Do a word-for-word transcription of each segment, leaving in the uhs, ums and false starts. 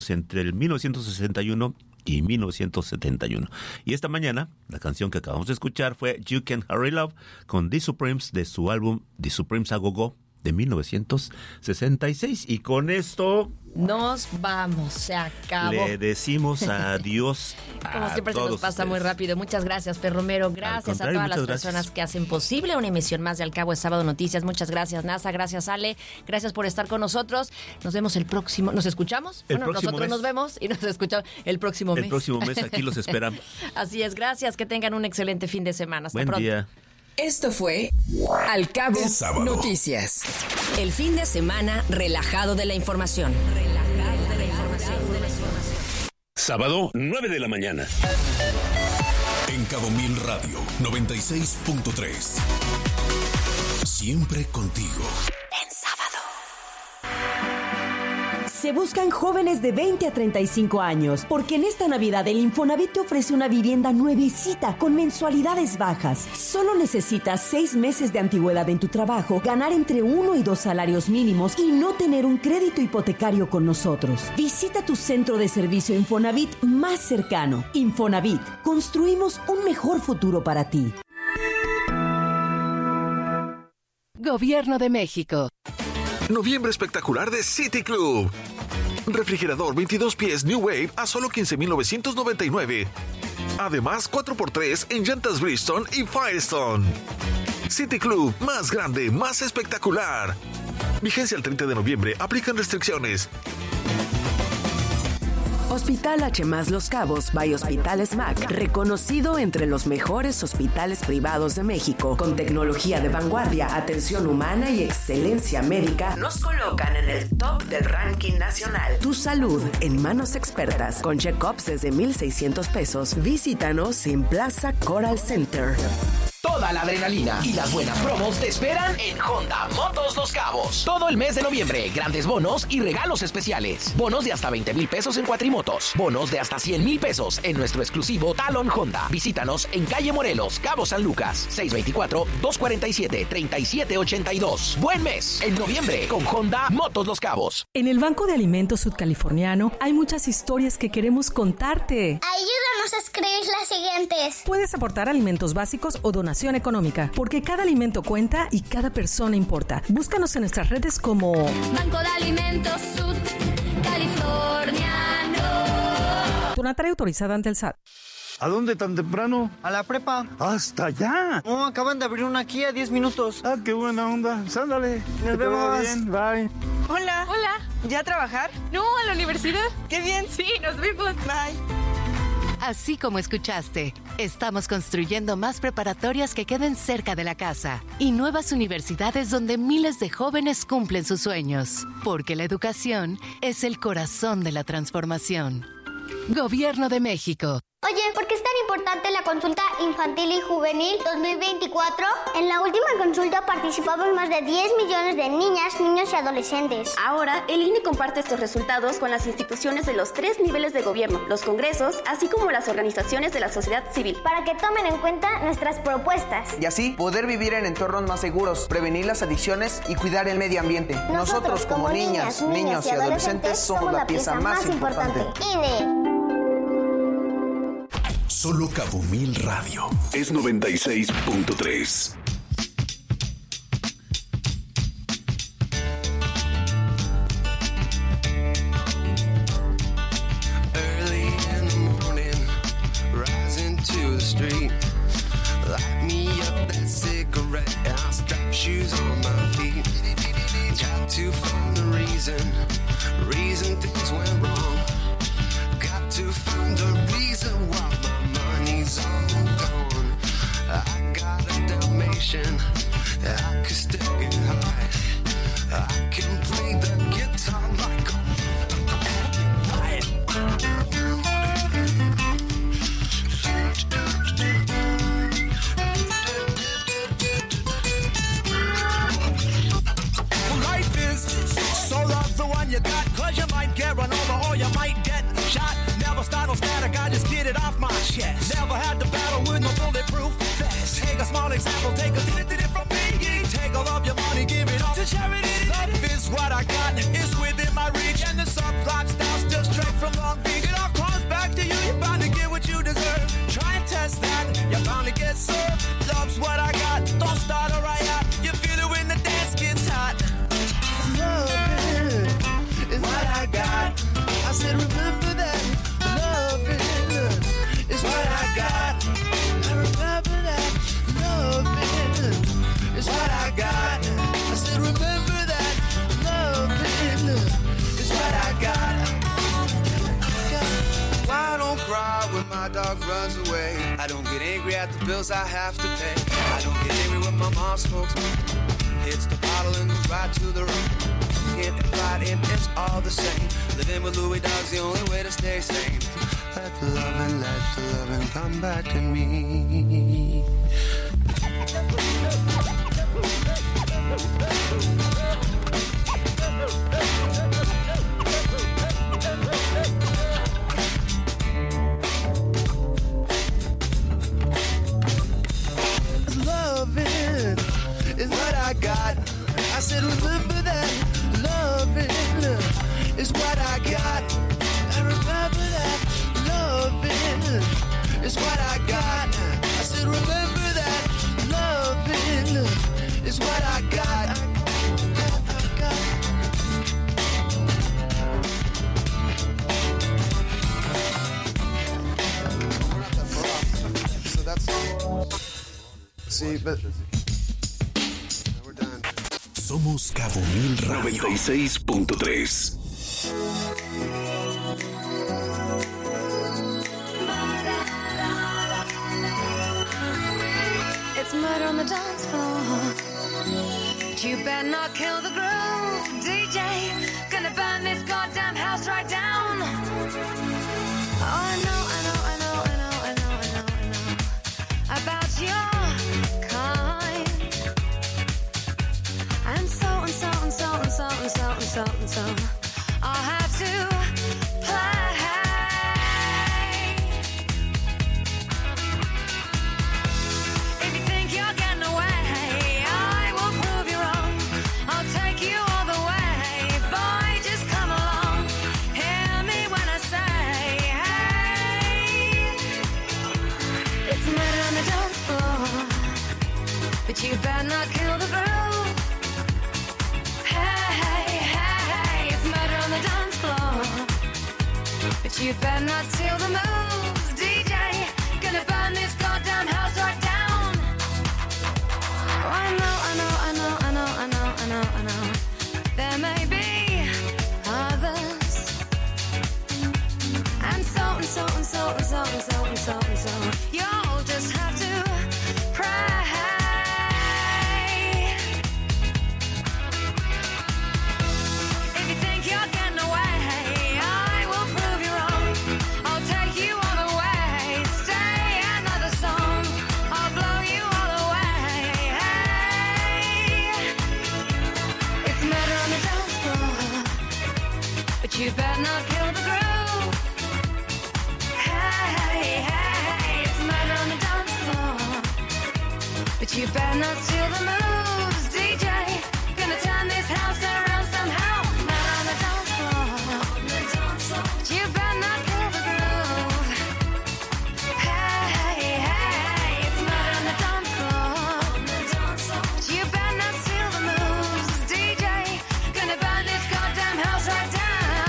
entre el mil novecientos sesenta y uno y mil novecientos setenta y uno. Y esta mañana, la canción que acabamos de escuchar fue You Can't Hurry Love con The Supremes de su álbum The Supremes A Go Go de mil novecientos sesenta y seis. Y con esto nos vamos, se acabó. Le decimos adiós. Como siempre se nos pasa ustedes. Muy rápido. Muchas gracias, Per Romero. Gracias a todas las gracias. personas que hacen posible una emisión más de Al Cabo de Sábado Noticias. Muchas gracias, NASA. Gracias, Ale. Gracias por estar con nosotros. Nos vemos el próximo. ¿Nos escuchamos? El bueno, nosotros mes. nos vemos y nos escuchamos el próximo mes. El próximo mes aquí los esperamos. Así es. Gracias. Que tengan un excelente fin de semana. Hasta Buen pronto. día. Esto fue Al Cabo Noticias. El fin de semana relajado de la información. Relajado de la información. Sábado, nueve de la mañana. En Cabo Mil Radio, noventa y seis punto tres. Siempre contigo. En sábado. Se buscan jóvenes de veinte a treinta y cinco años, porque en esta Navidad el Infonavit te ofrece una vivienda nuevecita con mensualidades bajas. Solo necesitas seis meses de antigüedad en tu trabajo, ganar entre uno y dos salarios mínimos y no tener un crédito hipotecario con nosotros. Visita tu centro de servicio Infonavit más cercano. Infonavit, construimos un mejor futuro para ti. Gobierno de México. Noviembre espectacular de City Club. Refrigerador veintidós pies New Wave a solo quince mil novecientos noventa y nueve. Además, cuatro por tres en llantas Bridgestone y Firestone. City Club, más grande, más espectacular. Vigencia el treinta de noviembre. Aplican restricciones. Hospital H más Los Cabos by Hospital S M A C, reconocido entre los mejores hospitales privados de México, con tecnología de vanguardia, atención humana y excelencia médica, nos colocan en el top del ranking nacional. Tu salud en manos expertas, con check-ups desde mil seiscientos pesos. Visítanos en Plaza Coral Center. Toda la adrenalina y las buenas promos te esperan en Honda Motos Los Cabos. Todo el mes de noviembre, grandes bonos y regalos especiales. Bonos de hasta veinte mil pesos en cuatrimotos. Bonos de hasta cien mil pesos en nuestro exclusivo Talon Honda. Visítanos en calle Morelos, Cabo San Lucas, seis veinticuatro, dos cuarenta y siete, treinta y siete ochenta y dos. Buen mes en noviembre con Honda Motos Los Cabos. En el Banco de Alimentos Sudcaliforniano hay muchas historias que queremos contarte. Ayúdanos a escribir las siguientes. Puedes aportar alimentos básicos o donaciones económica, porque cada alimento cuenta y cada persona importa. Búscanos en nuestras redes como Banco de Alimentos Sud Californiano. Donataria autorizada ante el S A T. ¿A dónde tan temprano? A la prepa. ¡Hasta allá! No, acaban de abrir una aquí a diez minutos. Ah, qué buena onda. Sándale. Nos vemos. Bien, bye. Hola. Hola. ¿Ya a trabajar? No, a la universidad. ¡Qué bien! Sí, nos vemos. Bye. Así como escuchaste, estamos construyendo más preparatorias que queden cerca de la casa y nuevas universidades donde miles de jóvenes cumplen sus sueños, porque la educación es el corazón de la transformación. Gobierno de México. Oye, ¿por qué es tan importante la consulta infantil y juvenil dos mil veinticuatro? En la última consulta participaron más de diez millones de niñas, niños y adolescentes. Ahora, el I N E comparte estos resultados con las instituciones de los tres niveles de gobierno, los congresos, así como las organizaciones de la sociedad civil, para que tomen en cuenta nuestras propuestas. Y así poder vivir en entornos más seguros, prevenir las adicciones y cuidar el medio ambiente. Nosotros, Nosotros como, como niñas, niños, niños y adolescentes, somos la pieza más importante. I N E. Solo Cabo Mil Radio es noventa y seis punto tres. Early in the morning, rising to the street. Light me up that cigarette and I'll strap shoes on my feet. Got to find the reason, reason things went wrong. Got to find the reason why my money's all gone. I got a Dalmatian, I can stick it high. I can play the guitar like a riot. Life is so rough, the one you got, cause you might get run over or you might get shot. Never start no static, I just get it off my chest. Never had to battle with no bulletproof vest. Take a small example, take a little bit from me. Take all of your money, give it all to charity. Love is what I got, it's within my reach. And the subplot starts just straight when my dog runs away. I don't get angry at the bills I have to pay. I don't get angry when my mom smokes me. Hits the bottle and goes right to the room. Can't fight it, it's all the same. Living with Louis Dog's the only way to stay sane. Let the loving, let the loving come back to me. Loving is what I got. I said remember that. Loving is what I got. I remember that. Loving is what I got. I said remember that. Loving is what I got. I got. So that's see, but we're done. Somos Cabo Mil Radio noventa y seis punto tres. It's murder on the dance floor. But you better not kill the groove, D J. Gonna burn this goddamn house right down. Oh, I know, I know, I know, I know, I know, I know, I know about your kind. And so and so and so and so and so and so and so I'll have to play. But you better not kill the groove. Hey, hey, hey, it's murder on the dance floor. But you better not steal the moves, D J. Gonna burn this goddamn house right down. Oh, I know, I know, I know, I know, I know, I know, I know. There may be others. And so and so and so and so and so and so and so. You'll just have to pray. You better not kill the groove. Hey, hey, hey, it's murder on the dance floor. But you better not steal the moves, D J. Gonna turn this house around somehow. Murder on the dance floor. But you better not kill the groove. Hey, hey, hey, it's murder on the dance floor. But you better not steal the moves, D J. Gonna burn this goddamn house right down.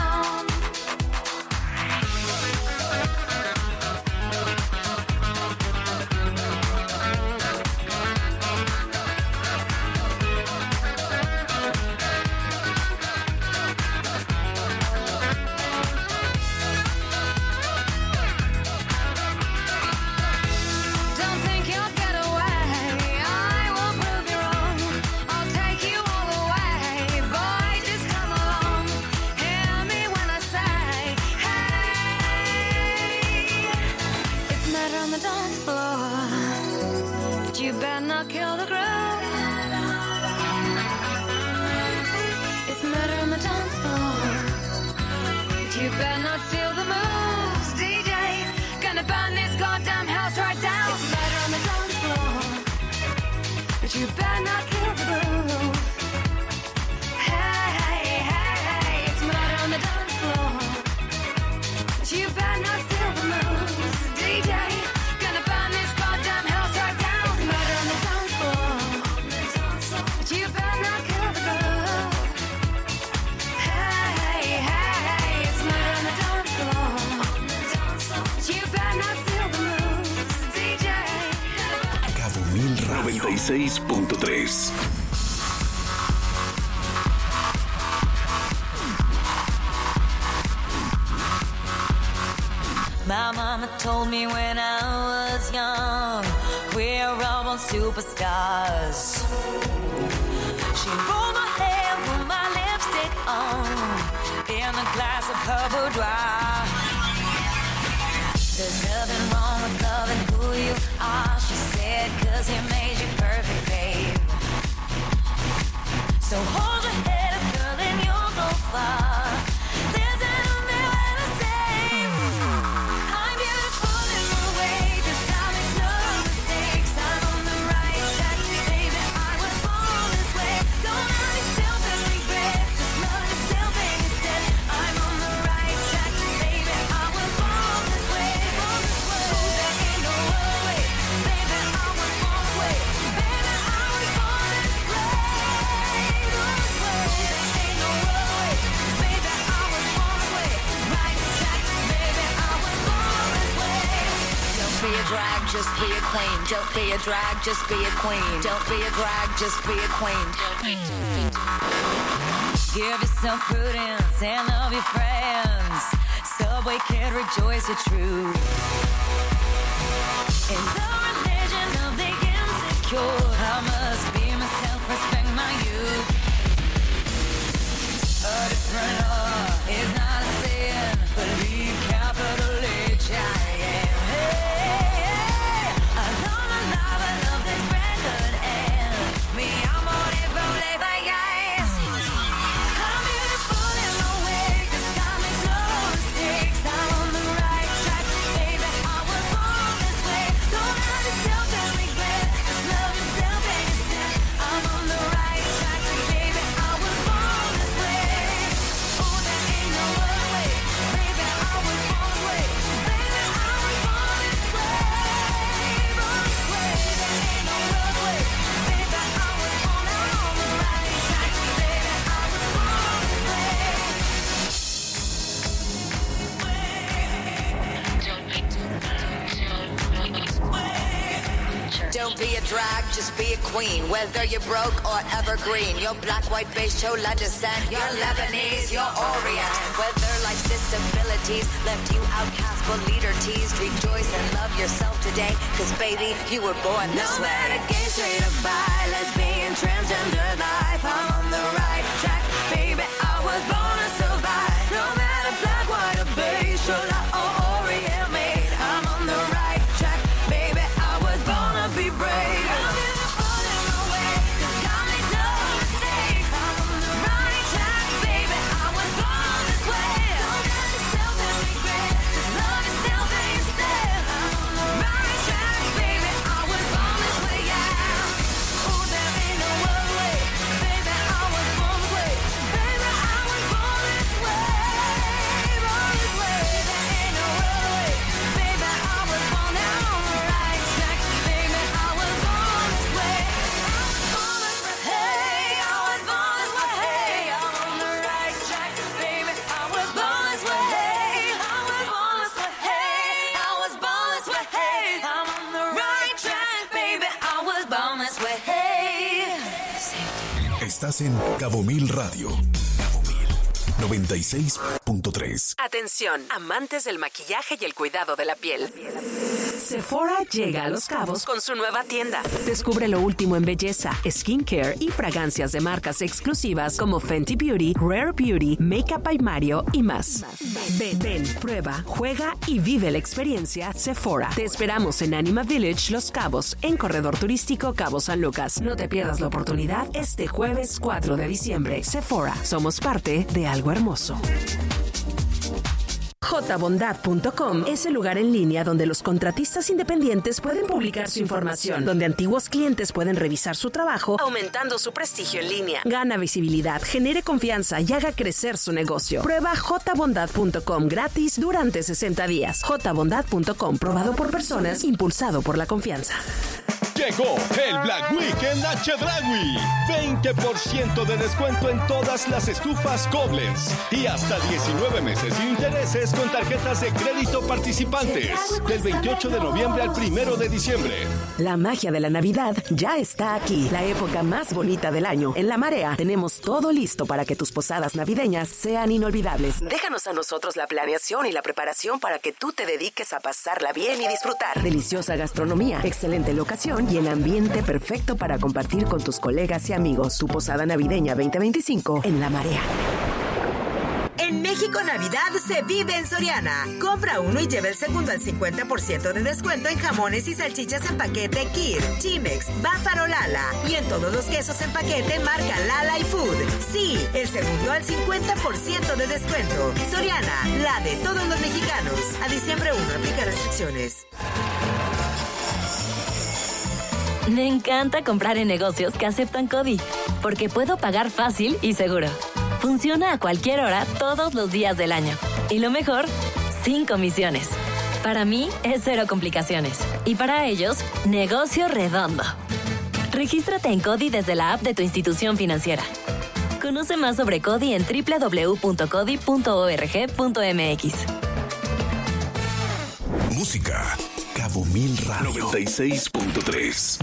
You better not kill the groove. It's murder on the dance floor. But you better not steal the moves, D J. Gonna burn this goddamn house right down. It's murder on the dance floor. But you better not kill the groove. Hey, hey, hey, it's murder on the dance floor. But you better not steal the moves, D J. Gonna burn this goddamn house right down. You better not kill the groove. Hey, hey, it's murder on the dance floor. You better not steal the moves, D J. Cabo Mil Radio noventa y seis punto tres. My mama told me when I was young, we're all born superstars. She rolled my hair, put my lipstick on, in a glass of her boudoir. There's nothing wrong with loving who you are, she said, 'cause he made you perfect, babe. So hold your head up, girl, and you'll go far. There's an million to say. I'm beautiful in my way, 'cause I make no mistakes. I'm on the right track, baby, I was born this way. Don't hurt yourself and regret, just love yourself instead. I'm on the right track, baby, I was born this way. Born this way. Oh, there ain't no other way, baby, I was born this way. Baby, I was born this way. Be a drag, just be a queen. Don't be a drag, just be a queen. Don't be a drag, just be a queen. Give yourself prudence and love your friends. Subway kid, rejoice your truth. In the religion of the insecure, I must be myself, respect my youth. A different law is not a sin, believe capital H I am. Don't be a drag, just be a queen. Whether you're broke or evergreen, you're black, white, beige, chola descent, you're Lebanese, you're Orient. Whether life's disabilities left you outcast but leader teased, rejoice and love yourself today, 'cause baby, you were born this way. No matter gay, straight or bi, lesbian, transgender life, I'm on the right track, baby, I was born to survive. No matter black, white or beige, chola or Orient made, I'm on the right track, baby, I was born to be brave. Estás en Cabo Mil Radio. Cabo Mil noventa y seis punto tres. Atención, amantes del maquillaje y el cuidado de la piel. Sephora llega a Los Cabos con su nueva tienda. Descubre lo último en belleza, skincare y fragancias de marcas exclusivas como Fenty Beauty, Rare Beauty, Makeup by Mario y más. Ven, ven, prueba, juega y vive la experiencia Sephora. Te esperamos en Anima Village, Los Cabos, en Corredor Turístico Cabo San Lucas. No te pierdas la oportunidad este jueves cuatro de diciembre. Sephora, somos parte de algo hermoso. j bondad punto com es el lugar en línea donde los contratistas independientes pueden publicar su información, donde antiguos clientes pueden revisar su trabajo, aumentando su prestigio en línea. Gana visibilidad, genere confianza y haga crecer su negocio. Prueba j bondad punto com gratis durante sesenta días. j bondad punto com, probado por personas, impulsado por la confianza. Llegó el Black Week en Chedraui. veinte por ciento de descuento en todas las estufas Koblenz y hasta diecinueve meses sin intereses con tarjetas de crédito participantes. Del veintiocho de noviembre al primero de diciembre. La magia de la Navidad ya está aquí. La época más bonita del año. En La Marea tenemos todo listo para que tus posadas navideñas sean inolvidables. Déjanos a nosotros la planeación y la preparación para que tú te dediques a pasarla bien y disfrutar. Deliciosa gastronomía, excelente locación y el ambiente perfecto para compartir con tus colegas y amigos. Tu posada navideña veinte veinticinco en La Marea. En México, Navidad se vive en Soriana. Compra uno y lleva el segundo al cincuenta por ciento de descuento en jamones y salchichas en paquete Kir, Chimex, Báfaro Lala. Y en todos los quesos en paquete marca Lala y Food. Sí, el segundo al cincuenta por ciento de descuento. Soriana, la de todos los mexicanos. A diciembre uno, aplica restricciones. Me encanta comprar en negocios que aceptan CODI, porque puedo pagar fácil y seguro. Funciona a cualquier hora, todos los días del año. Y lo mejor, sin comisiones. Para mí, es cero complicaciones. Y para ellos, negocio redondo. Regístrate en CODI desde la app de tu institución financiera. Conoce más sobre CODI en doble u doble u doble u punto codi punto org punto m x. Música. Cabo Mil Radio. noventa y seis punto tres.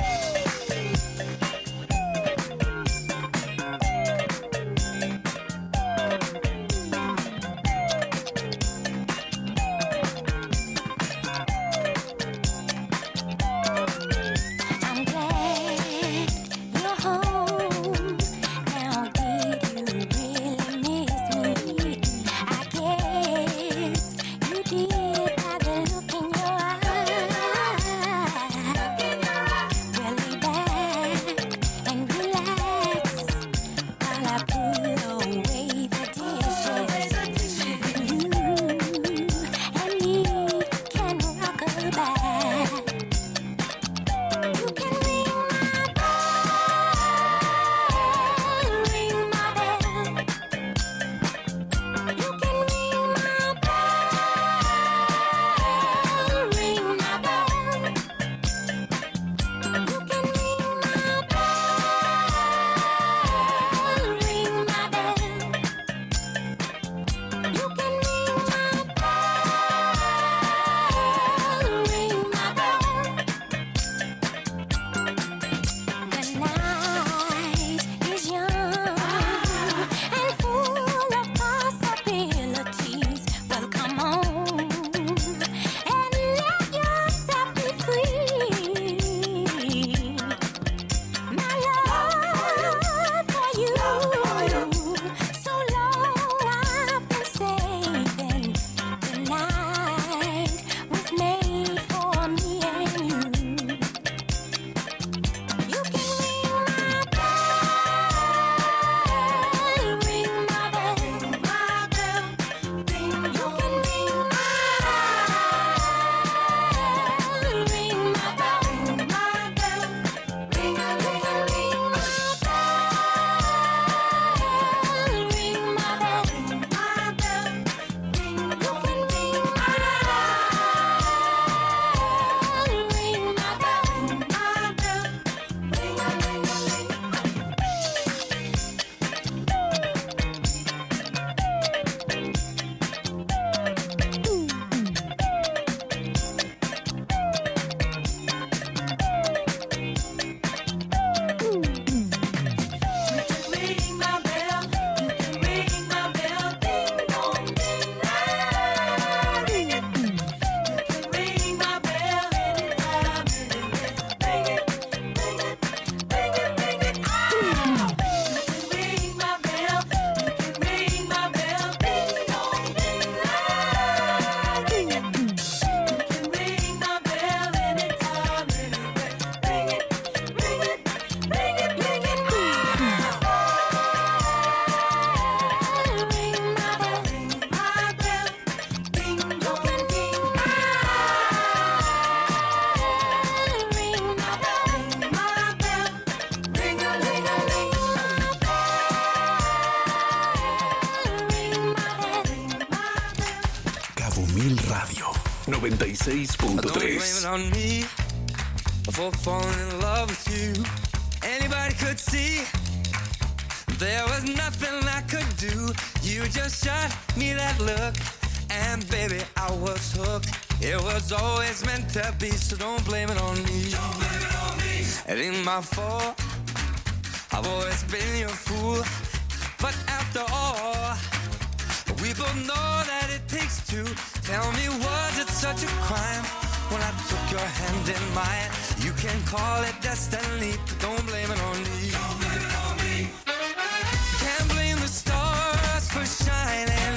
noventa y seis punto tres. for falling in love with you. Anybody could see there was nothing I could do. You just shot me that look, and baby, I was hooked. It was always meant to be, so don't blame it on me. Don't blame it on me. It ain't my fault. I've always been your fool. But after all, we both know that it takes two. Tell me, was it such a crime when I took your hand in mine? You can call it destiny, but don't blame it on me. Don't blame it on me. Can't blame the stars for shining.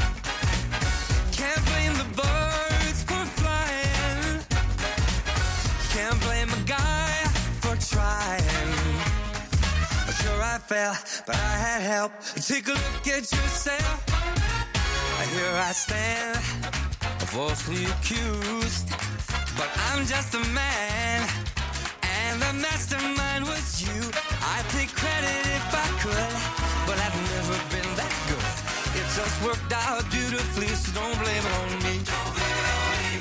Can't blame the birds for flying. Can't blame a guy for trying. Sure I fell, but I had help. Take a look at yourself. Here I stand, falsely accused, but I'm just a man, and the mastermind was you. I'd take credit if I could, but I've never been that good. It just worked out beautifully, so don't blame it on me. Don't blame it on me.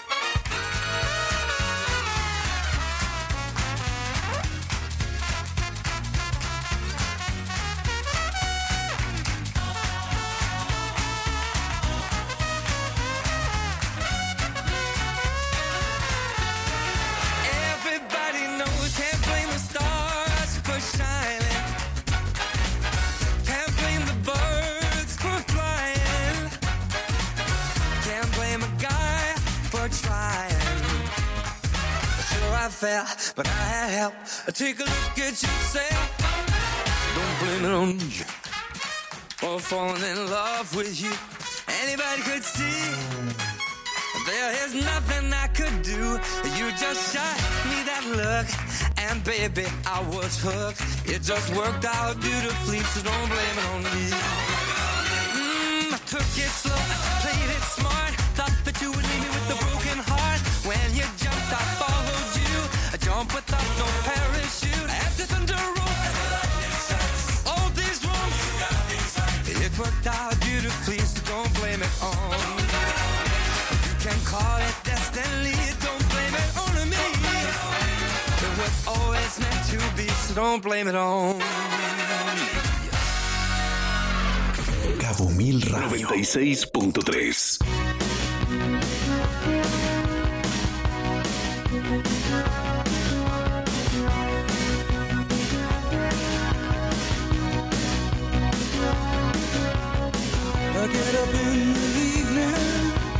Fair, but I had help. Take a look at yourself. Don't blame it on you for falling in love with you. Anybody could see there is nothing I could do. You just shot me that look, and baby, I was hooked. It just worked out beautifully, so don't blame it on me. Mm, I took it slow, played it smart. Thought that you would leave me with a broken heart. When you jumped, I followed you. A jump without no parachute. After thunder rolls, all these wrongs. It worked out beautifully, so don't blame it on me. You can call it destiny, don't blame it on me. It was always meant to be, so don't blame it on me. Cabo Mil Radio noventa y seis punto tres. I get up in the evening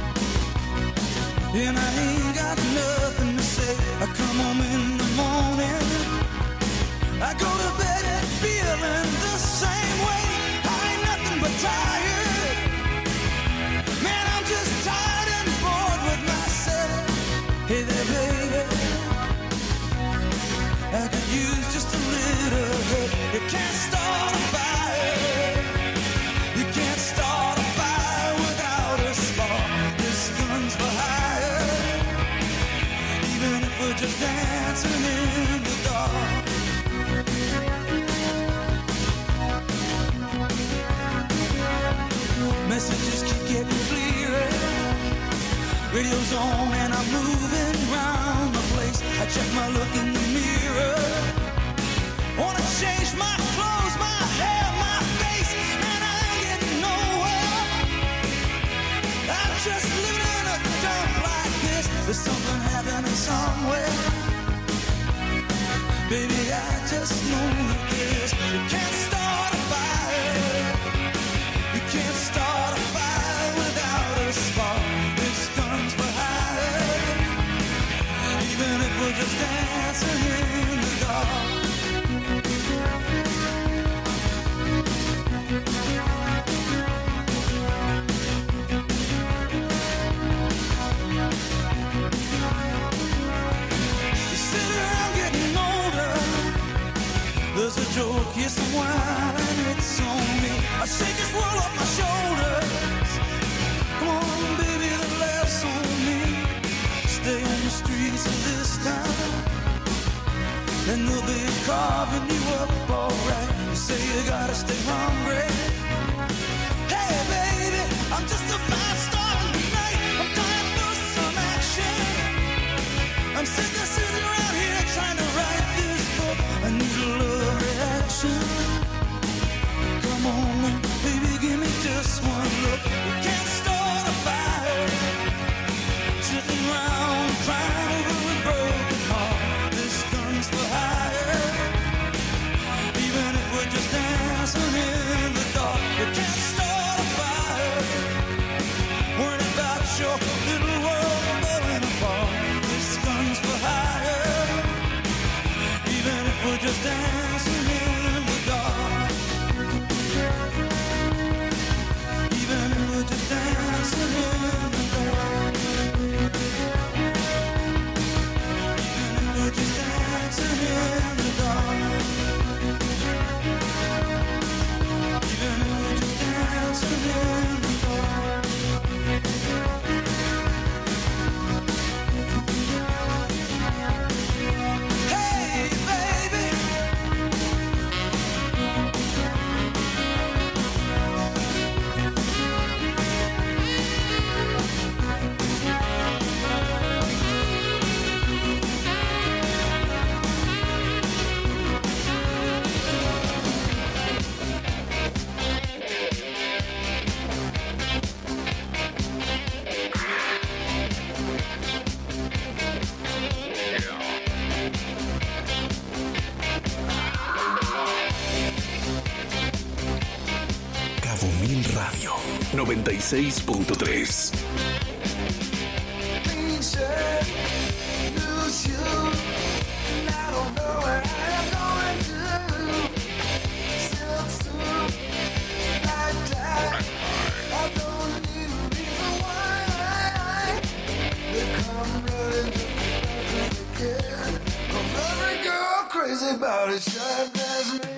and I ain't got nothing to say. I come home in the morning, I go to bed feeling the same way. I ain't nothing but tired. Man, I'm just tired and bored with myself. Hey there, baby, I could use just a little help. You can't start a fire. You can't start a fire without a spark. This gun's for hire. Even if we're just dancing in the dark. Messages keep getting clearer. Radio's on and I'm moving round the place. I check my look in the mirror. Wanna change my clothes, my hair, my face, and I ain't getting nowhere. I'm just living in a dump like this. There's something happening somewhere. Baby, I just know this. You can't start a fire. You can't start a fire without a spark. This gun's for hire. Even if we're just dancing in the dark. There's a joke, yes, a wine, it's on me. I shake this world off my shoulders. Come on, baby, the laughs on me. Stay on the streets of this town, and they'll be carving you up alright. You say you gotta stay hungry. Hey, baby, I'm just a fast starting tonight. I'm dying for some action. I'm sick of sitting around here. noventa y seis punto tres. Crazy about a shot glass man.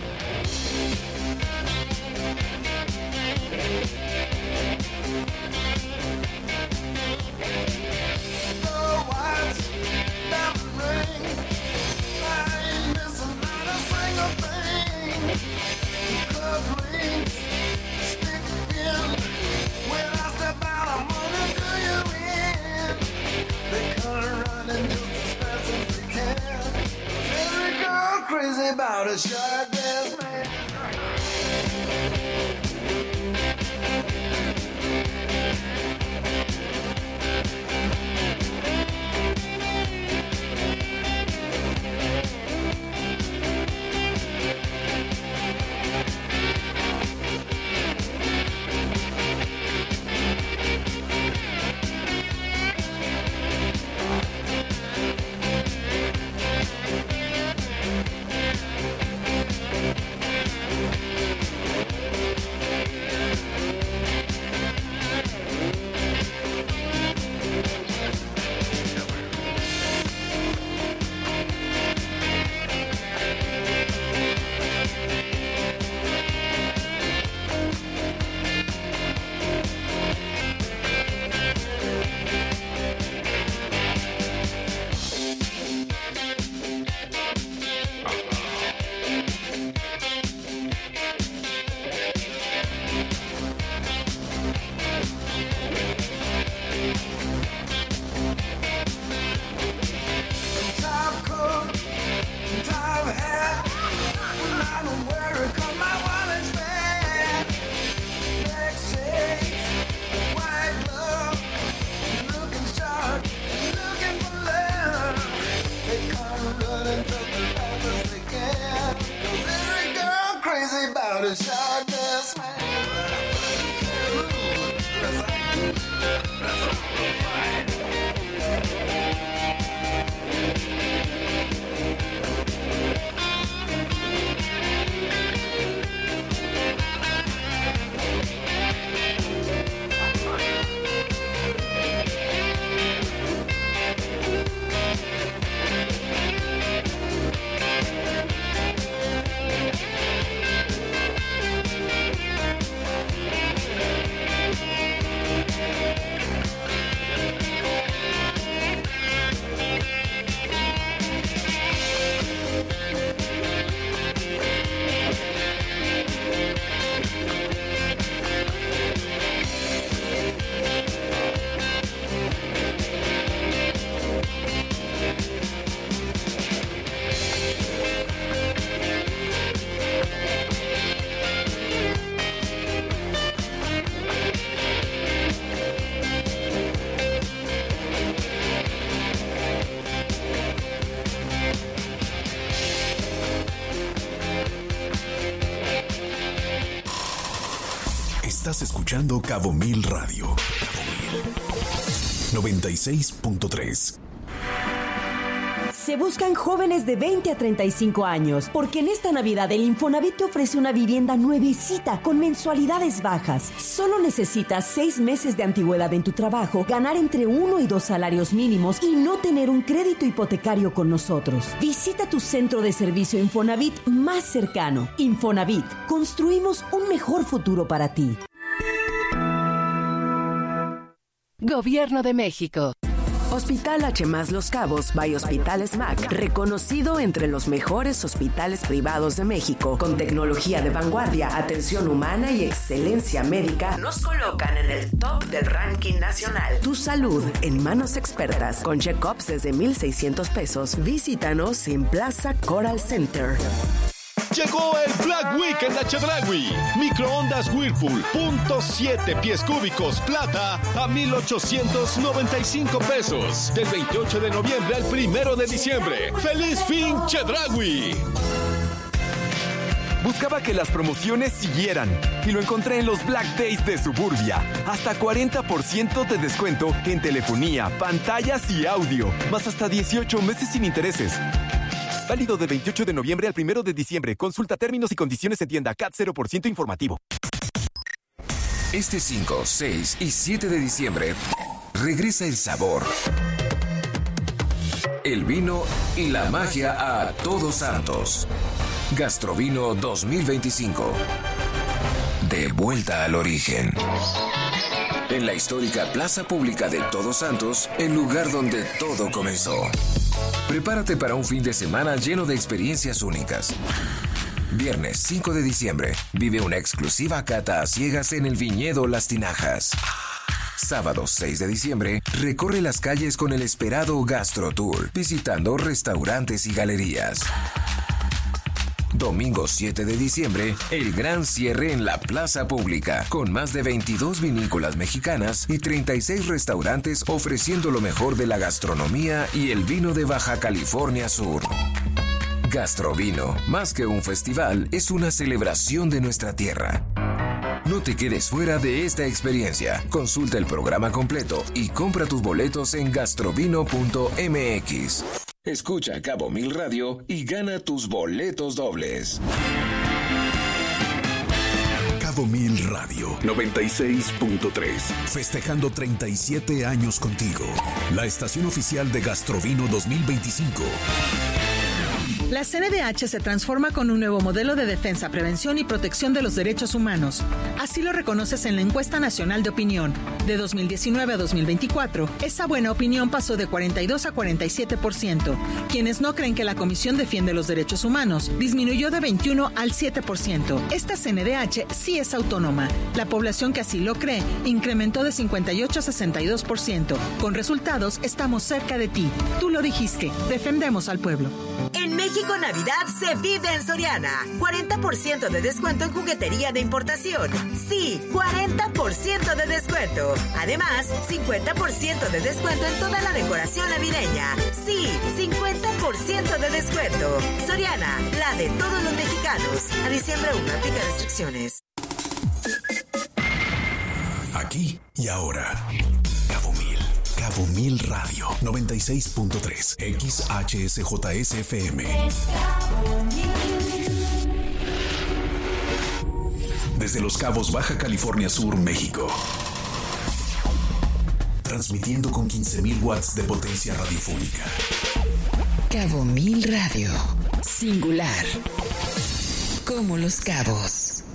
The white diamond ring, I ain't missing not a single thing. Club rings, stick in. When I step out, I'm gonna do you in. They come running just as fast as they can. Every girl crazy about a shot glass man. Estás escuchando Cabo Mil Radio. noventa y seis punto tres. Se buscan jóvenes de veinte a treinta y cinco años, porque en esta Navidad el Infonavit te ofrece una vivienda nuevecita con mensualidades bajas. Solo necesitas seis meses de antigüedad en tu trabajo, ganar entre uno y dos salarios mínimos y no tener un crédito hipotecario con nosotros. Visita tu centro de servicio Infonavit más cercano. Infonavit, construimos un mejor futuro para ti. Gobierno de México. Hospital H más Los Cabos by Hospital S M A C, reconocido entre los mejores hospitales privados de México, con tecnología de vanguardia, atención humana y excelencia médica, nos colocan en el top del ranking nacional. Tu salud en manos expertas, con check-ups desde mil seiscientos pesos. Visítanos en Plaza Coral Center. Llegó el Black Week en la Chedraui. Microondas Whirlpool, punto siete pies cúbicos, plata a mil ochocientos noventa y cinco pesos. Del veintiocho de noviembre al primero de diciembre. ¡Feliz fin, Chedraui! Buscaba que las promociones siguieran y lo encontré en los Black Days de Suburbia. Hasta cuarenta por ciento de descuento en telefonía, pantallas y audio. Más hasta dieciocho meses sin intereses. Válido de veintiocho de noviembre al primero de diciembre. Consulta términos y condiciones en tienda. C A T cero por ciento informativo. Este cinco, seis y siete de diciembre regresa el sabor, el vino y la magia a Todos Santos. Gastrovino dos mil veinticinco. De vuelta al origen. En la histórica Plaza Pública de Todos Santos, el lugar donde todo comenzó. Prepárate para un fin de semana lleno de experiencias únicas. Viernes cinco de diciembre, vive una exclusiva cata a ciegas en el viñedo Las Tinajas. Sábado seis de diciembre, recorre las calles con el esperado Gastro Tour, visitando restaurantes y galerías. Domingo siete de diciembre, el gran cierre en la Plaza Pública, con más de veintidós vinícolas mexicanas y treinta y seis restaurantes ofreciendo lo mejor de la gastronomía y el vino de Baja California Sur. Gastrovino, más que un festival, es una celebración de nuestra tierra. No te quedes fuera de esta experiencia. Consulta el programa completo y compra tus boletos en gastrovino punto m x. Escucha Cabo Mil Radio y gana tus boletos dobles. Cabo Mil Radio noventa y seis punto tres. Festejando treinta y siete años contigo. La estación oficial de Gastrovino dos mil veinticinco. La C N D H se transforma con un nuevo modelo de defensa, prevención y protección de los derechos humanos. Así lo reconoces en la encuesta nacional de opinión. De dos mil diecinueve a dos mil veinticuatro, esa buena opinión pasó de cuarenta y dos a cuarenta y siete por ciento. Quienes no creen que la Comisión defiende los derechos humanos disminuyó de veintiuno al siete por ciento. Esta C N D H sí es autónoma. La población que así lo cree incrementó de cincuenta y ocho a sesenta y dos por ciento. Con resultados, estamos cerca de ti. Tú lo dijiste. Defendemos al pueblo. En México, Navidad se vive en Soriana. cuarenta por ciento de descuento en juguetería de importación. Sí, cuarenta por ciento de descuento. Además, cincuenta por ciento de descuento en toda la decoración navideña. Sí, cincuenta por ciento de descuento. Soriana, la de todos los mexicanos. A diciembre uno, aplica restricciones. Aquí y ahora. Cabo Mil. Cabo Mil Radio noventa y seis punto tres. X H S J S F M. Desde Los Cabos, Baja California Sur, México. Transmitiendo con quince mil watts de potencia radiofónica. Cabo Mil Radio. Singular. Como Los Cabos.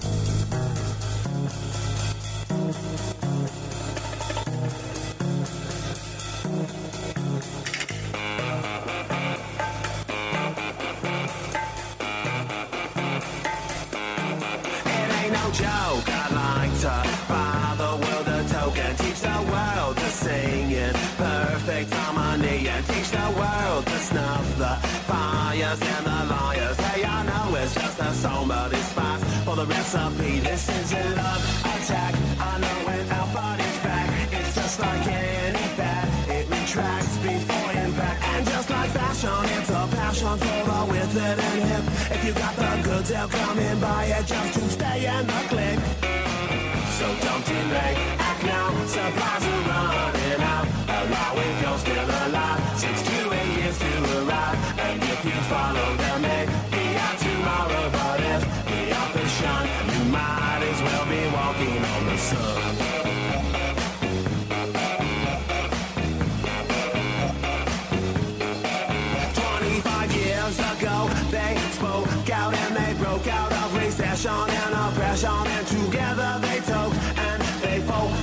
Joke, I like to buy the world a token, teach the world to sing in perfect harmony, and teach the world to snuff the fires and the liars. Hey, I know it's just a song, but it's fast for the recipe. This is a love attack. I know when our body's back, it's just like any fat. It retracts before impact, and just like fashion, it's a passion for the withered and hip. If you got the goods, they'll come and buy it just to stay in the clique. So don't delay, act now, supplies are running out. Allow if you're still alive, six to eight years to arrive. And if you follow them, maybe out tomorrow. But if the earth is shun, you might as well be walking on the sun. Twenty-five years ago, they spoke out and they broke out of recession and oppression, and together they took and they fought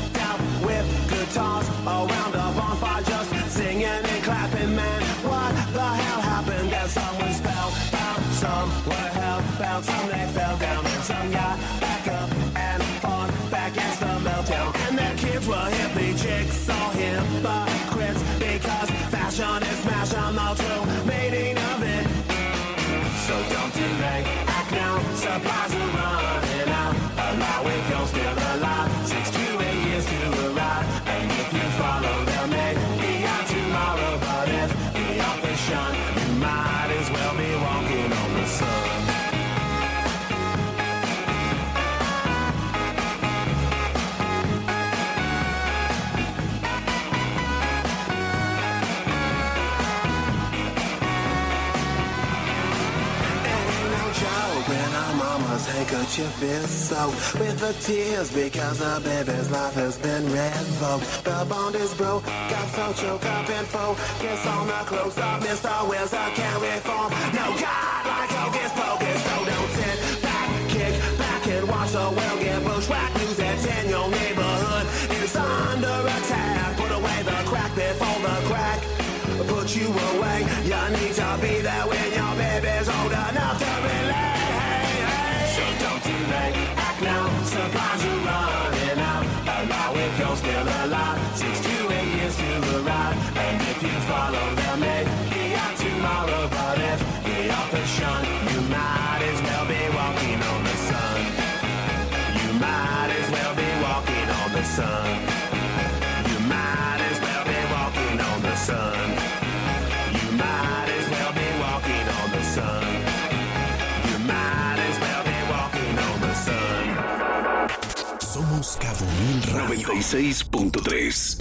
handkerchief is soaked with the tears because the baby's life has been revoked. The bond is broke, got so choked up and focus on the close up. Mister Wilson can't reform. No God like hocus pocus, so don't sit back, kick back and watch the world get bushwhacked. News at ten, your neighborhood is under attack. Put away the crack before the crack put you away. You need to be there when your baby's old enough to relate. So don't delay, act now. Supplies are running out. Allow if you're still alive. Six to eight years to arrive. And if you follow them, maybe out tomorrow. But if the author's shun, you might as well be walking on the sun. You might as well be walking on the sun. You might as well be walking on the sun. You might as well be walking on the sun. You might as well be walking on the sun. Somos Cabo Mil Radio noventa y seis punto tres.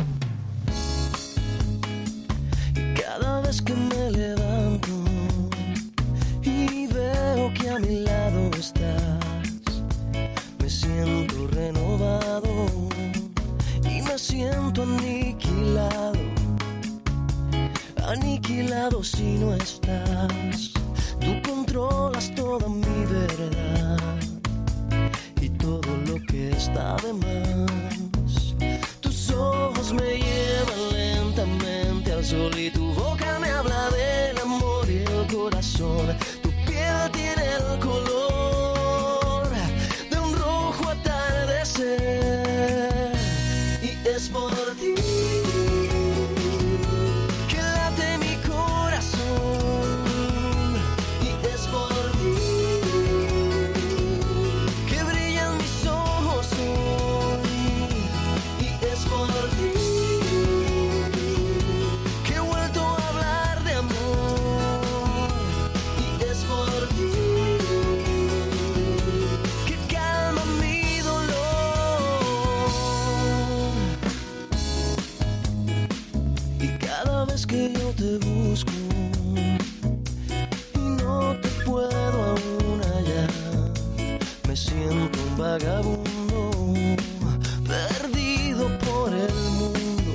Cada vez que me levanto y veo que a mi lado estás, me siento renovado y me siento aniquilado. Aniquilado si no estás. Tú controlas toda mi verdad y todo lo que está de más. Tus ojos me llevan lentamente al sol y tu boca me habla del amor y el corazón. Tu piel tiene el color de un rojo atardecer y es por ti que late mi corazón y es por ti que brillan mis ojos hoy y es por ti que he vuelto a hablar de amor y es por ti que calma mi dolor. Y cada vez que yo te busco y no te puedo aún hallar, me siento un vagabundo perdido por el mundo,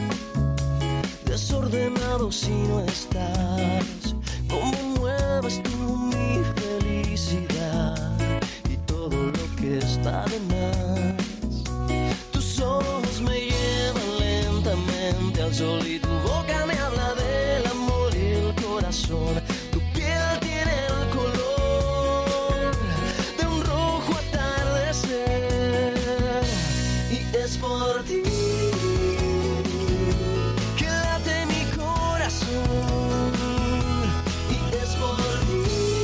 desordenado si no estás. Cómo mueves tú mi felicidad y todo lo que está de más. Tus ojos me llevan lentamente al sol y tu boca me habla del amor y el corazón. Tu piel tiene el color de un rojo atardecer y es por ti que late mi corazón y es por ti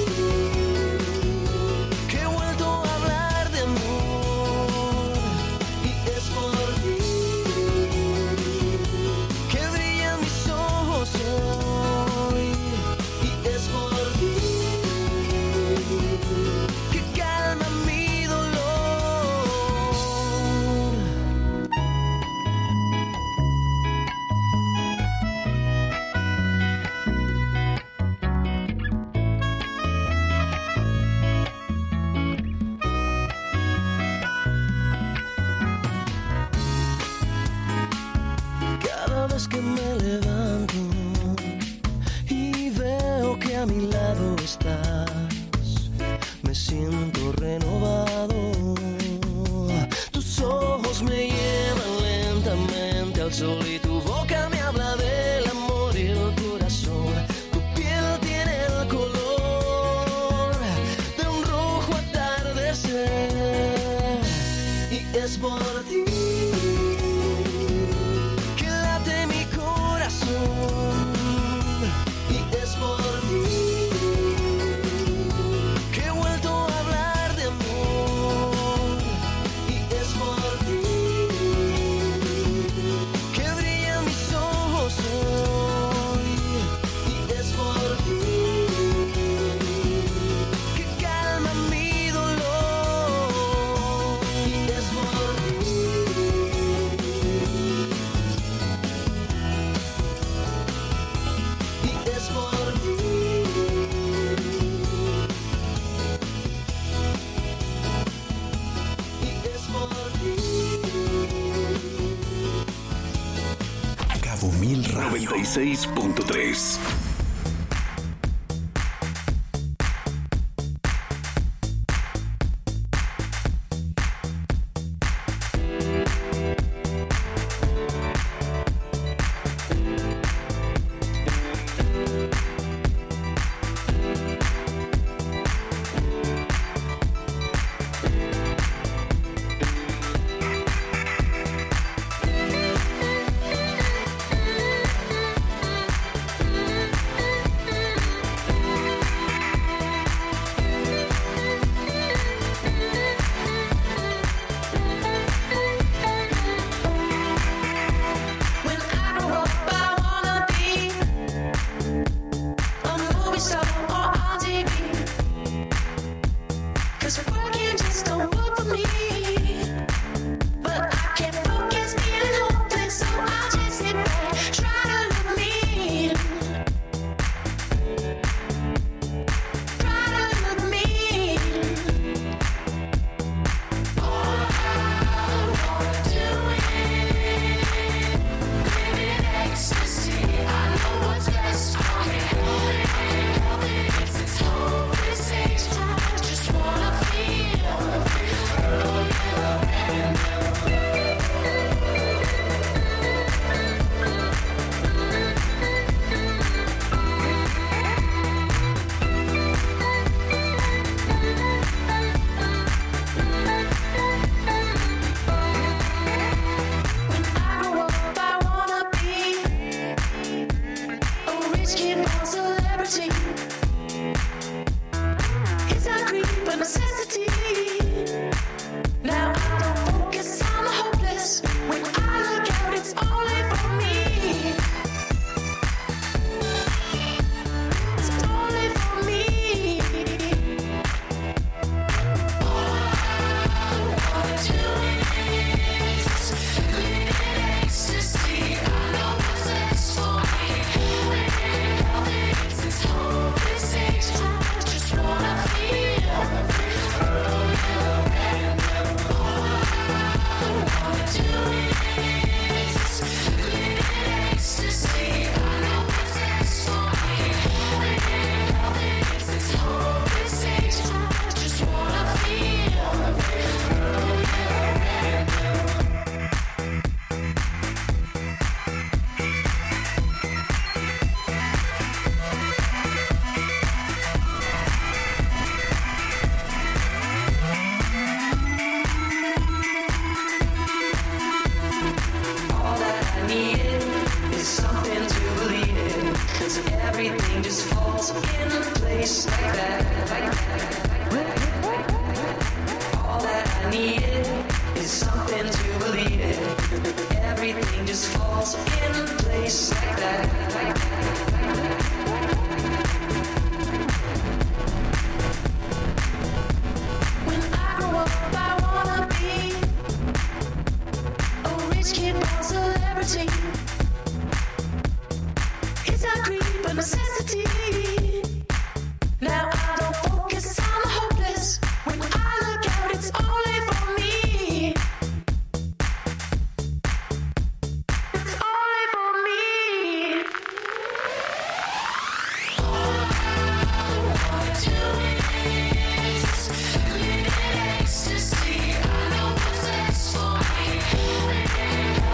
que he vuelto a hablar de amor y es por ti que brillan mis ojos hoy y es por ti que calma mi dolor. Cada vez que me levanto y veo que a mi lado estás, me siento renovado. Tus ojos me llevan lentamente al sol y tu boca me habla del amor y el corazón. Tu piel tiene el color de un rojo atardecer y es por ti que late mi corazón y es por ti que he vuelto a hablar de amor y es por ti que brillan mis ojos hoy y es por ti que calma mi dolor y es por ti Mil Radio. noventa y seis punto tres.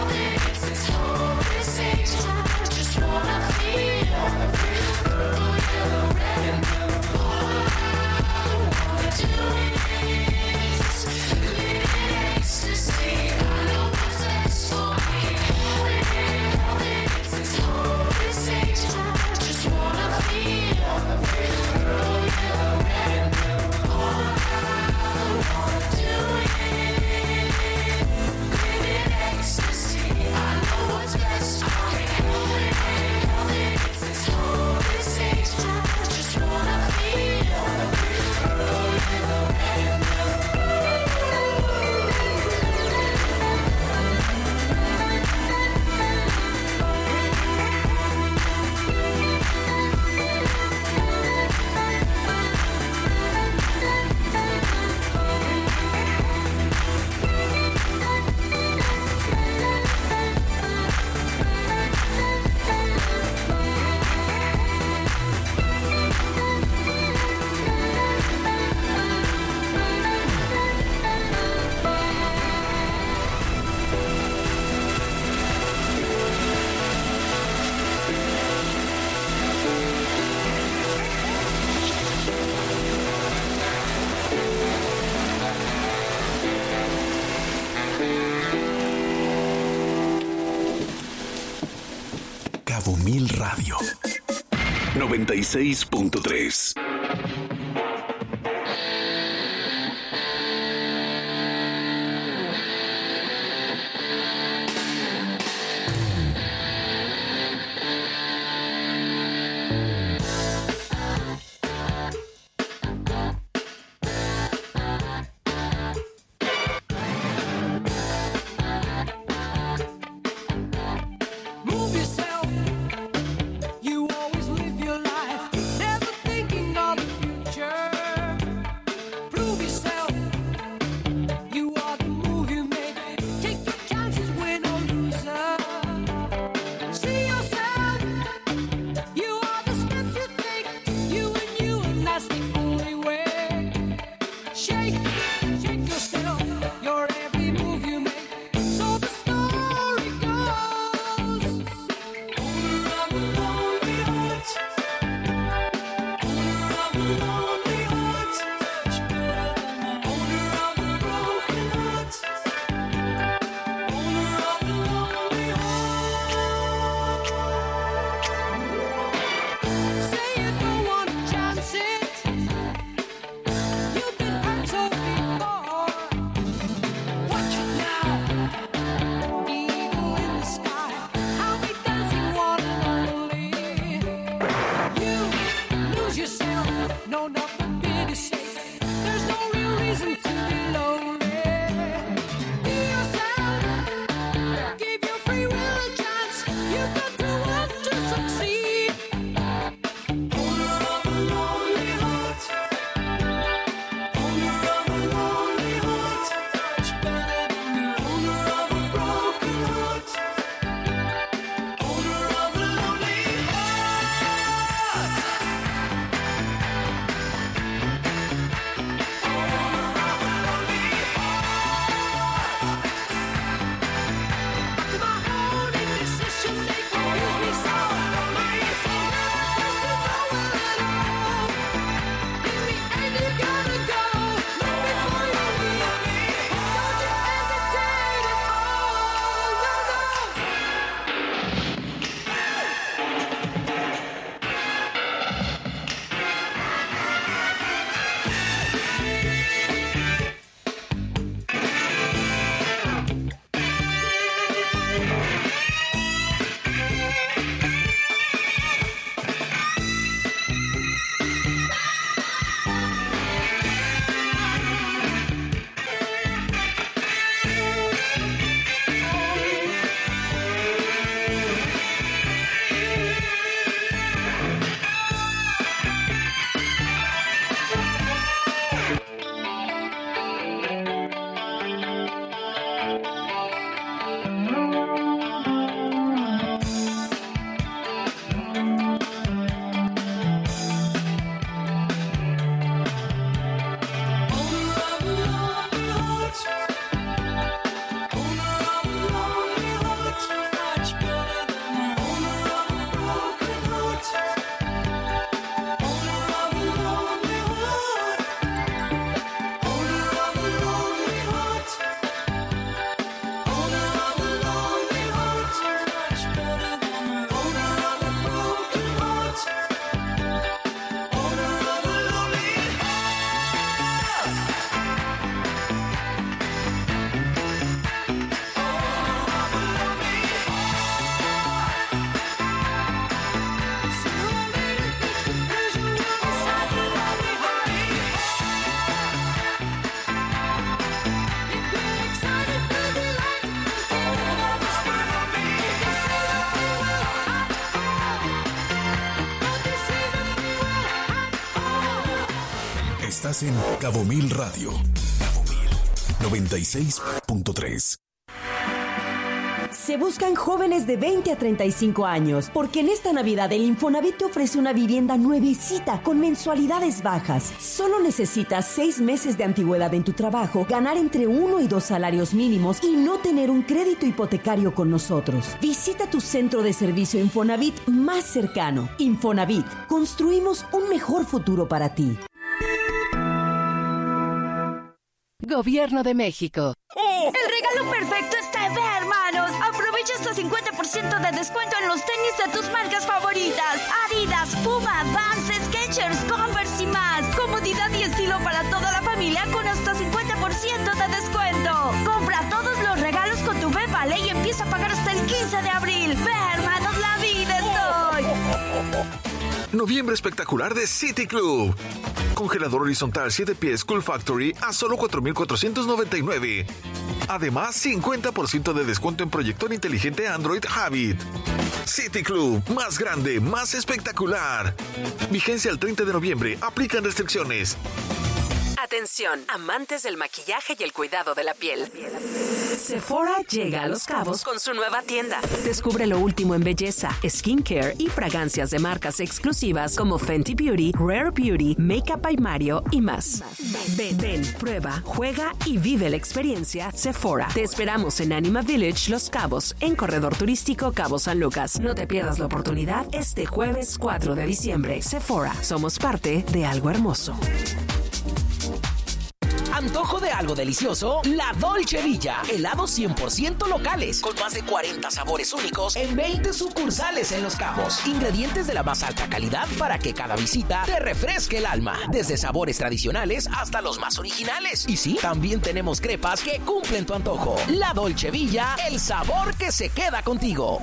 Just wanna feel Cabo Mil Radio noventa y seis punto tres. Move yourself. You always live your life, never thinking of the future. Prove yourself. You are the move you make. Take your chances, win or loser. See yourself. You are the steps you take. You and you, and that's the only way. Shake, shake yourself. Your every move you make. So the story goes. Owner of a lonely heart. Owner of a lonely heart. Much better than an owner of a broken heart. Owner of a lonely heart. Say you don't want to chance it. You've been hurt so before. Watch it now. Eagle in the sky. I'll be dancing one and only. You lose yourself. No, nothing pity safe. There's no real reason to be lonely. Be yourself. Give your free will a chance. You got to want to succeed. Owner of a lonely heart. Owner of a lonely heart. Much better than the owner of a broken heart. Owner of a lonely heart. Owner of a lonely heart. To my own indecision, they confuse me so. My soul never trusted no one at all. In the end, you gotta go. Look before you leave me. Don't you hesitate at all. No, no. Owner of a lonely heart. Owner of a lonely heart. Much better than the owner of a broken heart. Owner of a lonely heart. Owner of a lonely heart. Owner of a lonely heart. Much better than the owner of a broken heart. Owner of a lonely Estás en Cabo Mil Radio Cabo Mil noventa y seis punto tres. Se buscan jóvenes de veinte a treinta y cinco años, porque en esta Navidad el Infonavit te ofrece una vivienda nuevecita con mensualidades bajas. Solo necesitas seis meses de antigüedad en tu trabajo, ganar entre uno y dos salarios mínimos y no tener un crédito hipotecario con nosotros. Visita tu centro de servicio Infonavit más cercano. Infonavit, construimos un mejor futuro para ti. Gobierno de México. El regalo perfecto está en ver, hermanos. Aprovecha Aprovecha hasta cincuenta por ciento de descuento en los tenis de tus marcas favoritas. Adidas, Puma, Vans, Skechers, Converse y más. Comodidad y estilo para toda la familia con hasta cincuenta por ciento de descuento. Compra todos los regalos con tu Ve Vale y empieza a pagar hasta el quince de abril. Ve, hermanos, la vida estoy. Noviembre espectacular de City Club. Congelador horizontal siete pies Cool Factory a solo cuatro mil cuatrocientos noventa y nueve. Además, cincuenta por ciento de descuento en proyector inteligente Android Habit. City Club, más grande, más espectacular. Vigencia el treinta de noviembre. Aplican restricciones. Atención, amantes del maquillaje y el cuidado de la piel. Sephora llega a Los Cabos con su nueva tienda. Descubre lo último en belleza, skincare y fragancias de marcas exclusivas como Fenty Beauty, Rare Beauty, Makeup by Mario y más. Ven, ven, prueba, juega y vive la experiencia Sephora. Te esperamos en Anima Village, Los Cabos, en Corredor Turístico Cabo San Lucas. No te pierdas la oportunidad este jueves cuatro de diciembre. Sephora, somos parte de algo hermoso. ¿Antojo de algo delicioso? La Dolce Villa. Helados cien por ciento locales, con más de cuarenta sabores únicos en veinte sucursales en Los Cabos. Ingredientes de la más alta calidad para que cada visita te refresque el alma. Desde sabores tradicionales hasta los más originales. Y sí, también tenemos crepas que cumplen tu antojo. La Dolce Villa, el sabor que se queda contigo.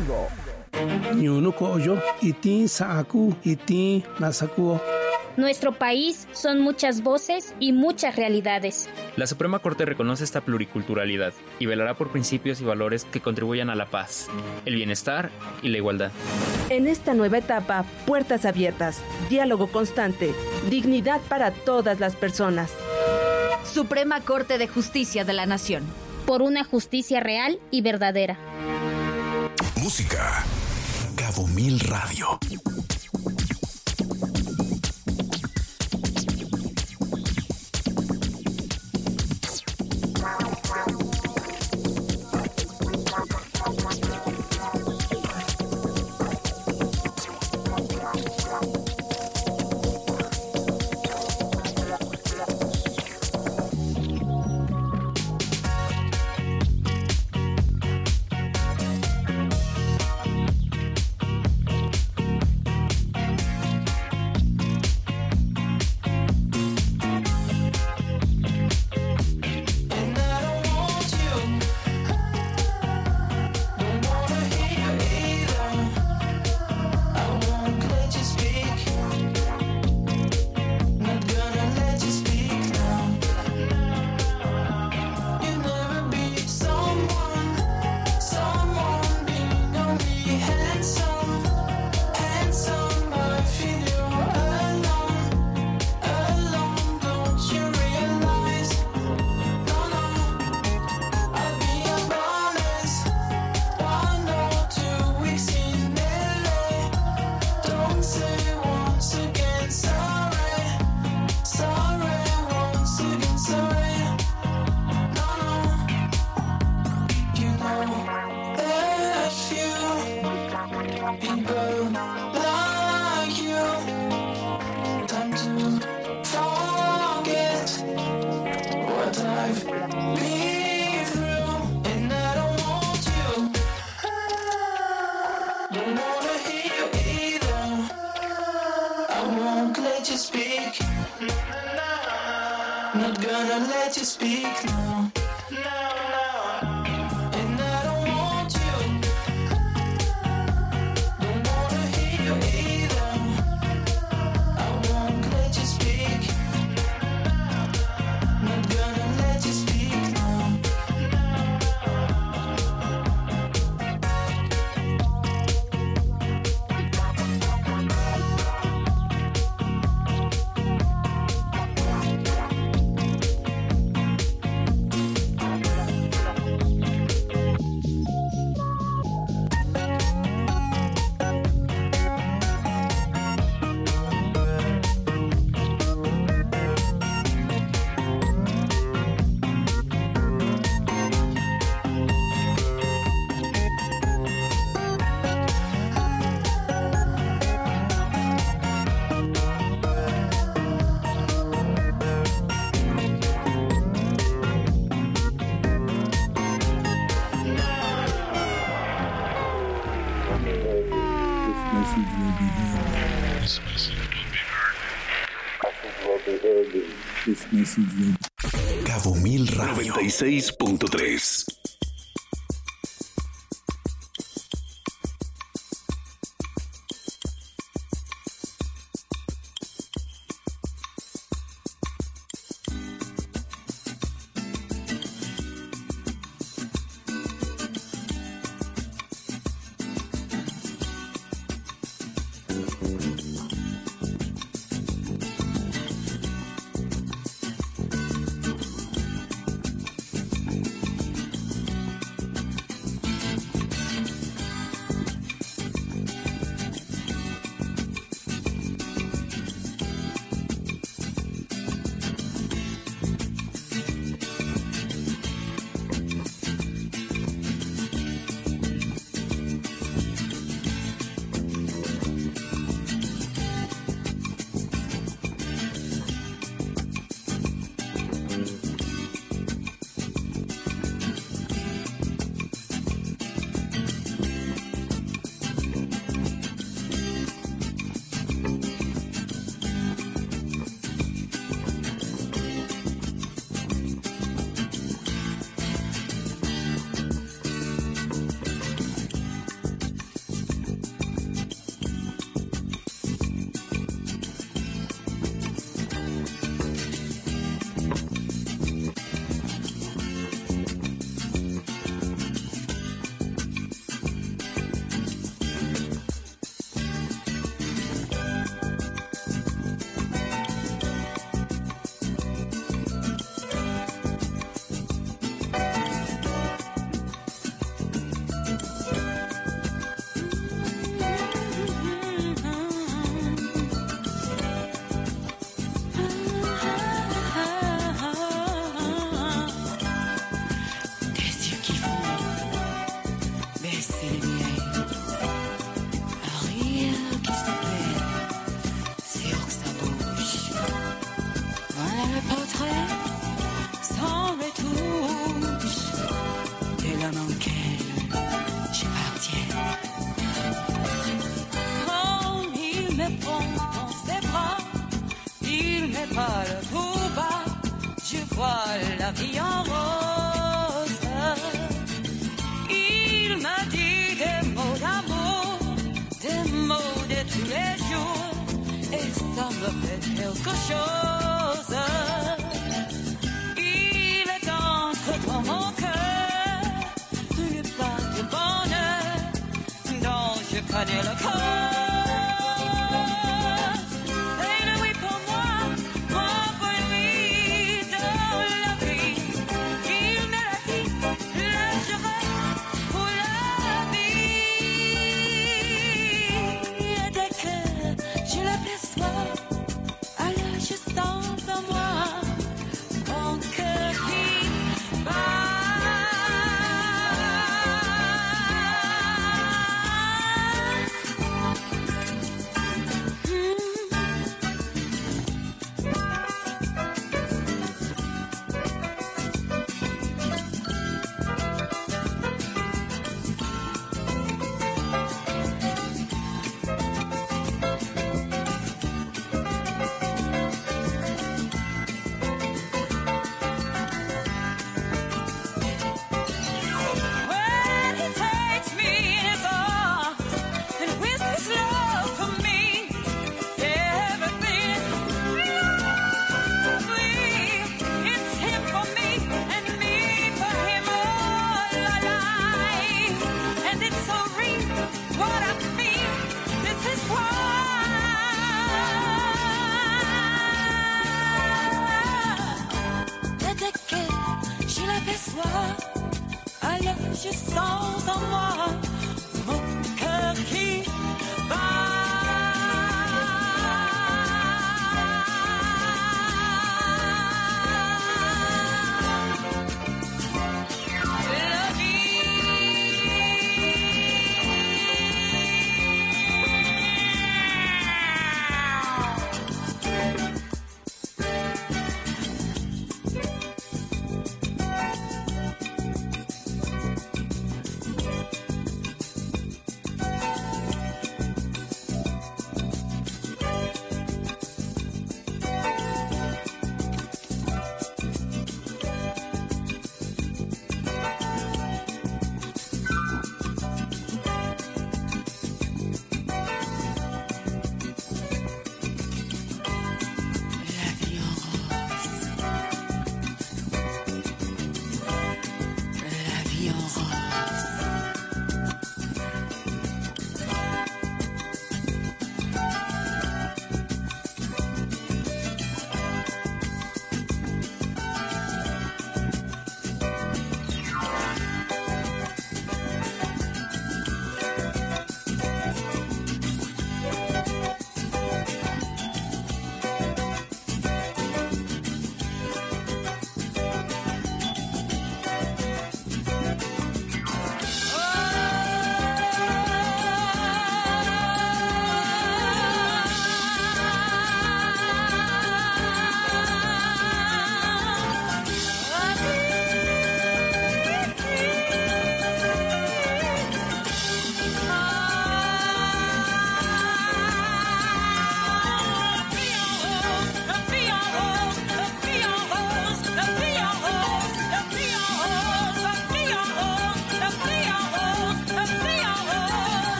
Nuestro país son muchas voces y muchas realidades. La Suprema Corte reconoce esta pluriculturalidad y velará por principios y valores que contribuyan a la paz, el bienestar y la igualdad. En esta nueva etapa, puertas abiertas, diálogo constante, dignidad para todas las personas. Suprema Corte de Justicia de la Nación. Por una justicia real y verdadera. Música. Cabo Mil Radio. message will be heard. This message will be heard. This message will be... Cabo Mil Radio noventa y seis punto tres.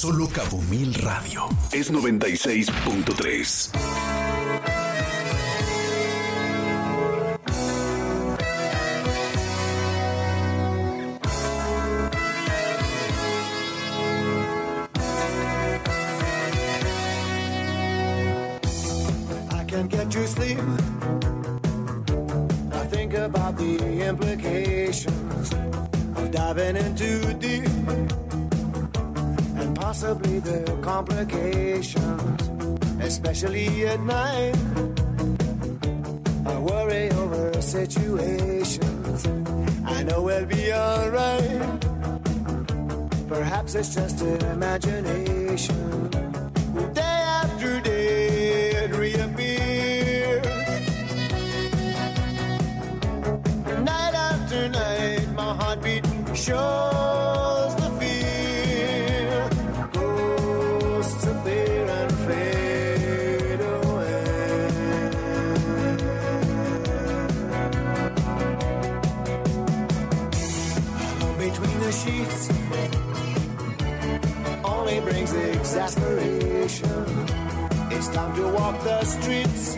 Solo Cabo Mil Radio. Es noventa y seis punto tres. I can't get to sleep. I think about the implications of diving in too deep, and possibly the complications, especially at night. I worry over situations. I know we'll be alright. Perhaps it's just imagination. Day after day it reappears. Night after night my heartbeat shows the fear. Ghosts appear and fade away. Between the sheets only brings exasperation. It's time to walk the streets,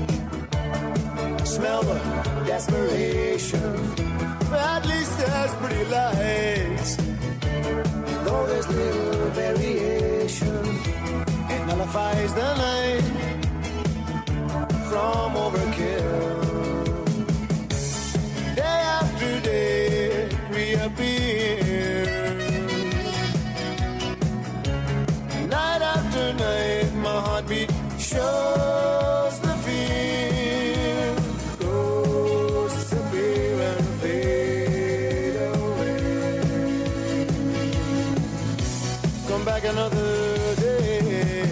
smell the desperation. At least there's pretty lights, though there's little variation. It nullifies the night from overkill. Day after day it reappears. Night after night my heartbeat shows the fear. Ghosts appear and fade away. Come back another day.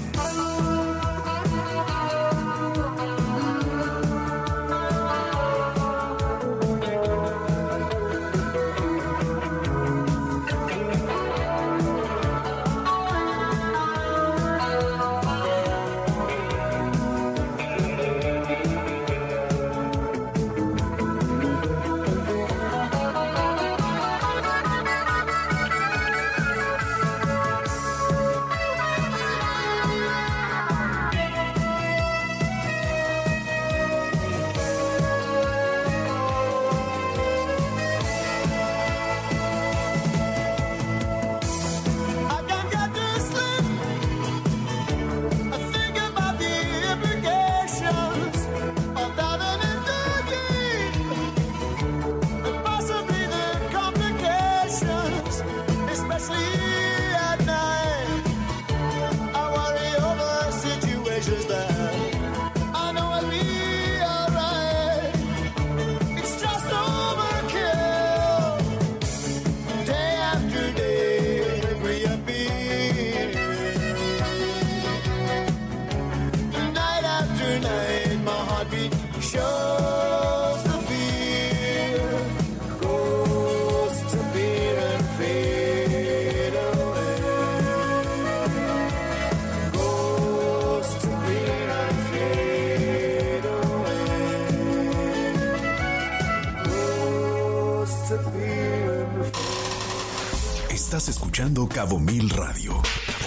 Estás escuchando Cabo Mil Radio.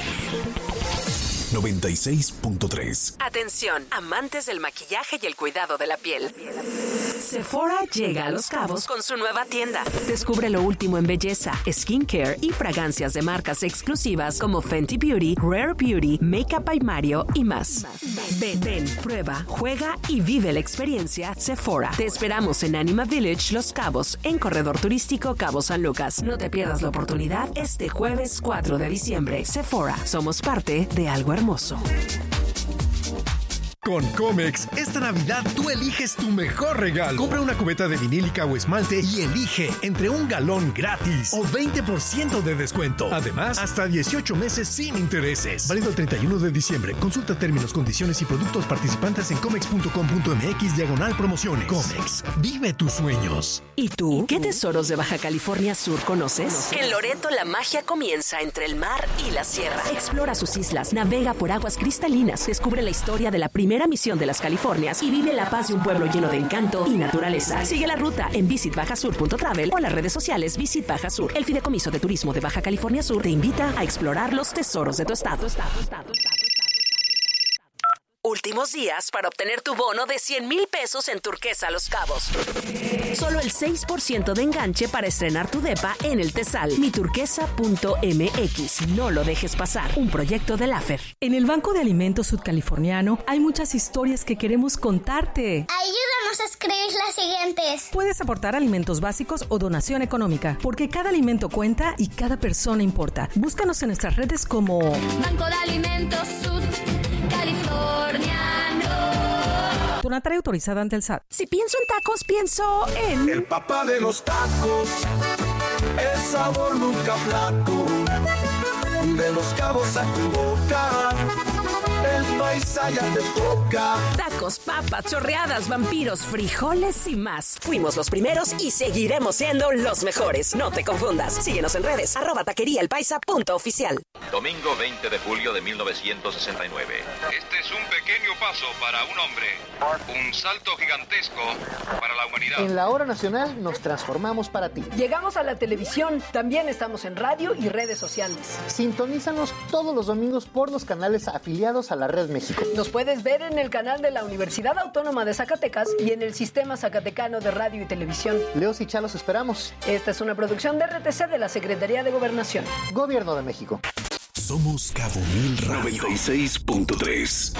noventa y seis punto tres. Atención, amantes del maquillaje y el cuidado de la piel. Sephora llega a Los Cabos con su nueva tienda. Descubre lo último en belleza, skincare y fragancias de marcas exclusivas como Fenty Beauty, Rare Beauty, Makeup by Mario y más. Ven, ven, prueba, juega y vive la experiencia Sephora. Te esperamos en Anima Village, Los Cabos, en Corredor Turístico Cabo San Lucas. No te pierdas la oportunidad este jueves cuatro de diciembre. Sephora, somos parte de algo hermoso. Con Comex, esta Navidad tú eliges tu mejor regalo. Compra una cubeta de vinílica o esmalte y elige entre un galón gratis o veinte por ciento de descuento. Además, hasta dieciocho meses sin intereses. Válido el treinta y uno de diciembre. Consulta términos, condiciones y productos participantes en comex punto com punto m x diagonal promociones. Comex, vive tus sueños. ¿Y tú? ¿Qué tesoros de Baja California Sur conoces? En Loreto la magia comienza entre el mar y la sierra. Explora sus islas, navega por aguas cristalinas, descubre la historia de la primera primera misión de las Californias y vive la paz de un pueblo lleno de encanto y naturaleza. Sigue la ruta en visit baja sur punto travel o en las redes sociales Visit Baja Sur. El Fideicomiso de Turismo de Baja California Sur te invita a explorar los tesoros de tu estado. Últimos días para obtener tu bono de cien mil pesos en Turquesa Los Cabos. Solo el seis por ciento de enganche para estrenar tu depa en el Tesal. Mi turquesa punto m x. No lo dejes pasar. Un proyecto del A F E R. En el Banco de Alimentos Sudcaliforniano hay muchas historias que queremos contarte. Ayúdanos a escribir las siguientes. Puedes aportar alimentos básicos o donación económica, porque cada alimento cuenta y cada persona importa. Búscanos en nuestras redes como Banco de Alimentos Sudcaliforniano. Donataria autorizada ante el S A T. Si pienso en tacos, pienso en... El papá de los tacos, el sabor nunca flaco, de Los Cabos a tu boca, el paisa ya te toca. Tacos, papas, chorreadas, vampiros, frijoles y más. Fuimos los primeros y seguiremos siendo los mejores. No te confundas. Síguenos en redes, arroba taquería el paisa punto oficial. Domingo veinte de julio de mil novecientos sesenta y nueve. Este es un pequeño paso para un hombre, un salto gigantesco para la humanidad. En la hora nacional nos transformamos para ti. Llegamos a la televisión, también estamos en radio y redes sociales. Sintonízanos todos los domingos por los canales afiliados a la Red México. Nos puedes ver en el canal de la Universidad Autónoma de Zacatecas y en el Sistema Zacatecano de Radio y Televisión. Leos y Chalos esperamos. Esta es una producción de R T C de la Secretaría de Gobernación. Gobierno de México. Somos Cabo Mil Radio. noventa y seis punto tres.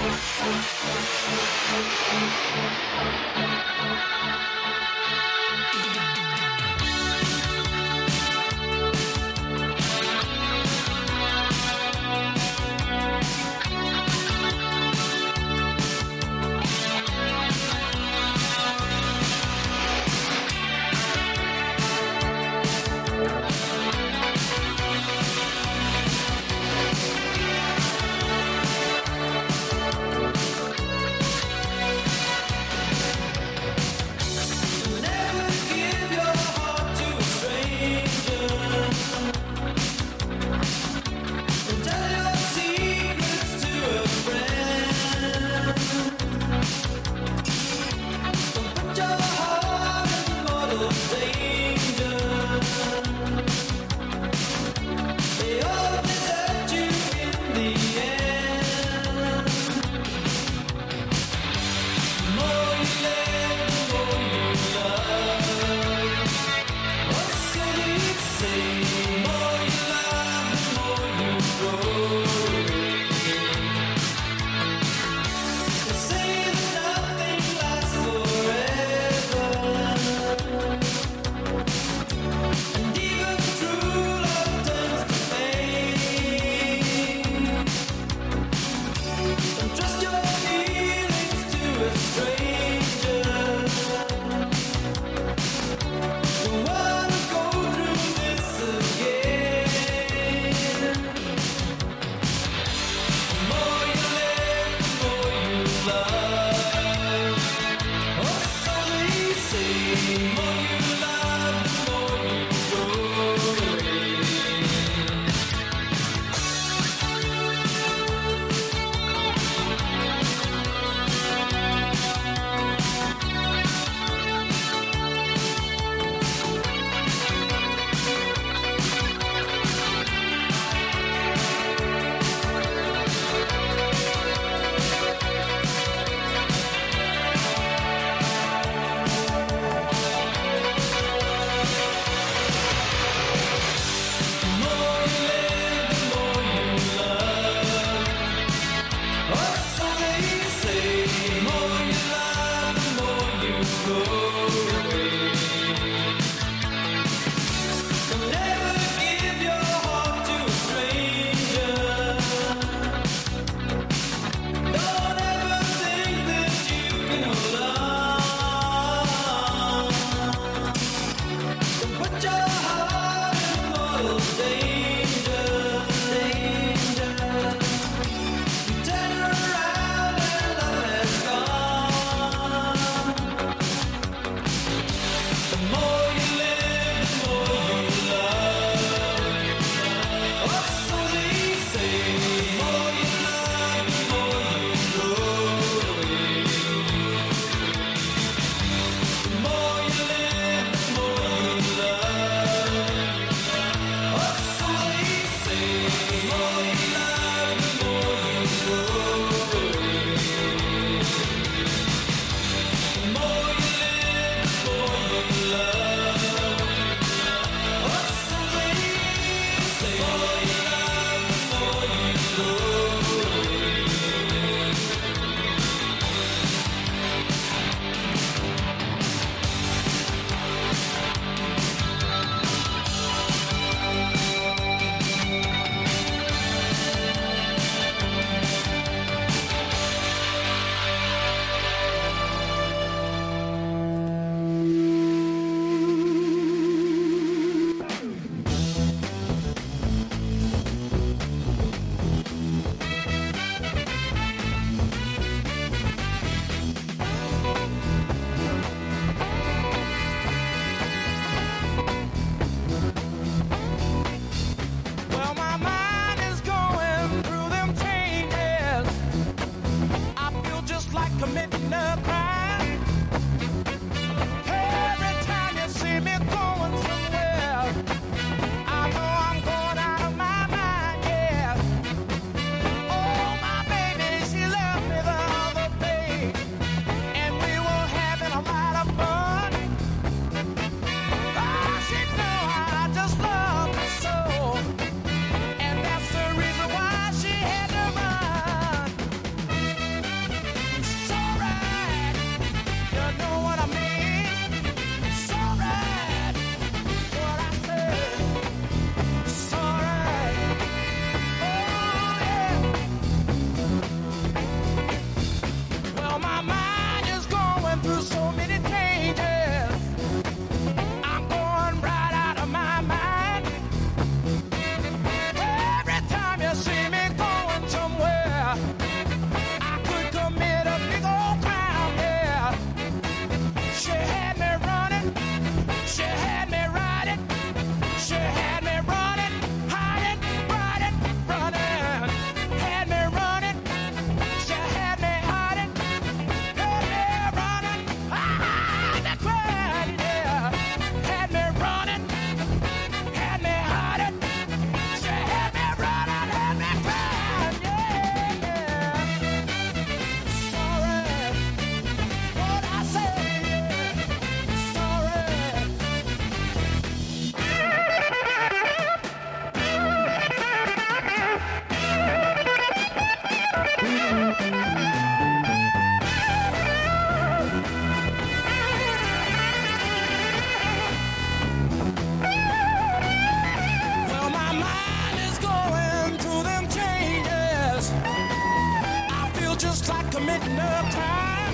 of time.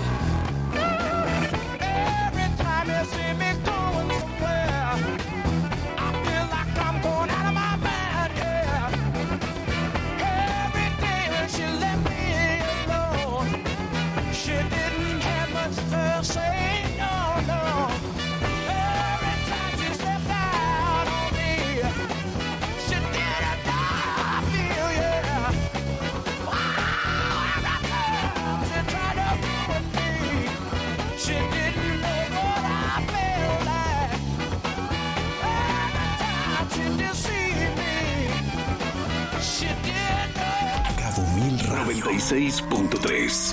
Every time you see me going somewhere, I feel like I'm going out of my mind, yeah. Every day she left me alone. She didn't have much to say, no, no. Every time she stepped out on me, she did it, I feel, yeah. Wow, every time she tried to ruin me, she didn't know what I felt like. Every time she deceived me, she did know. Cabo Mil Radio noventa y seis punto tres.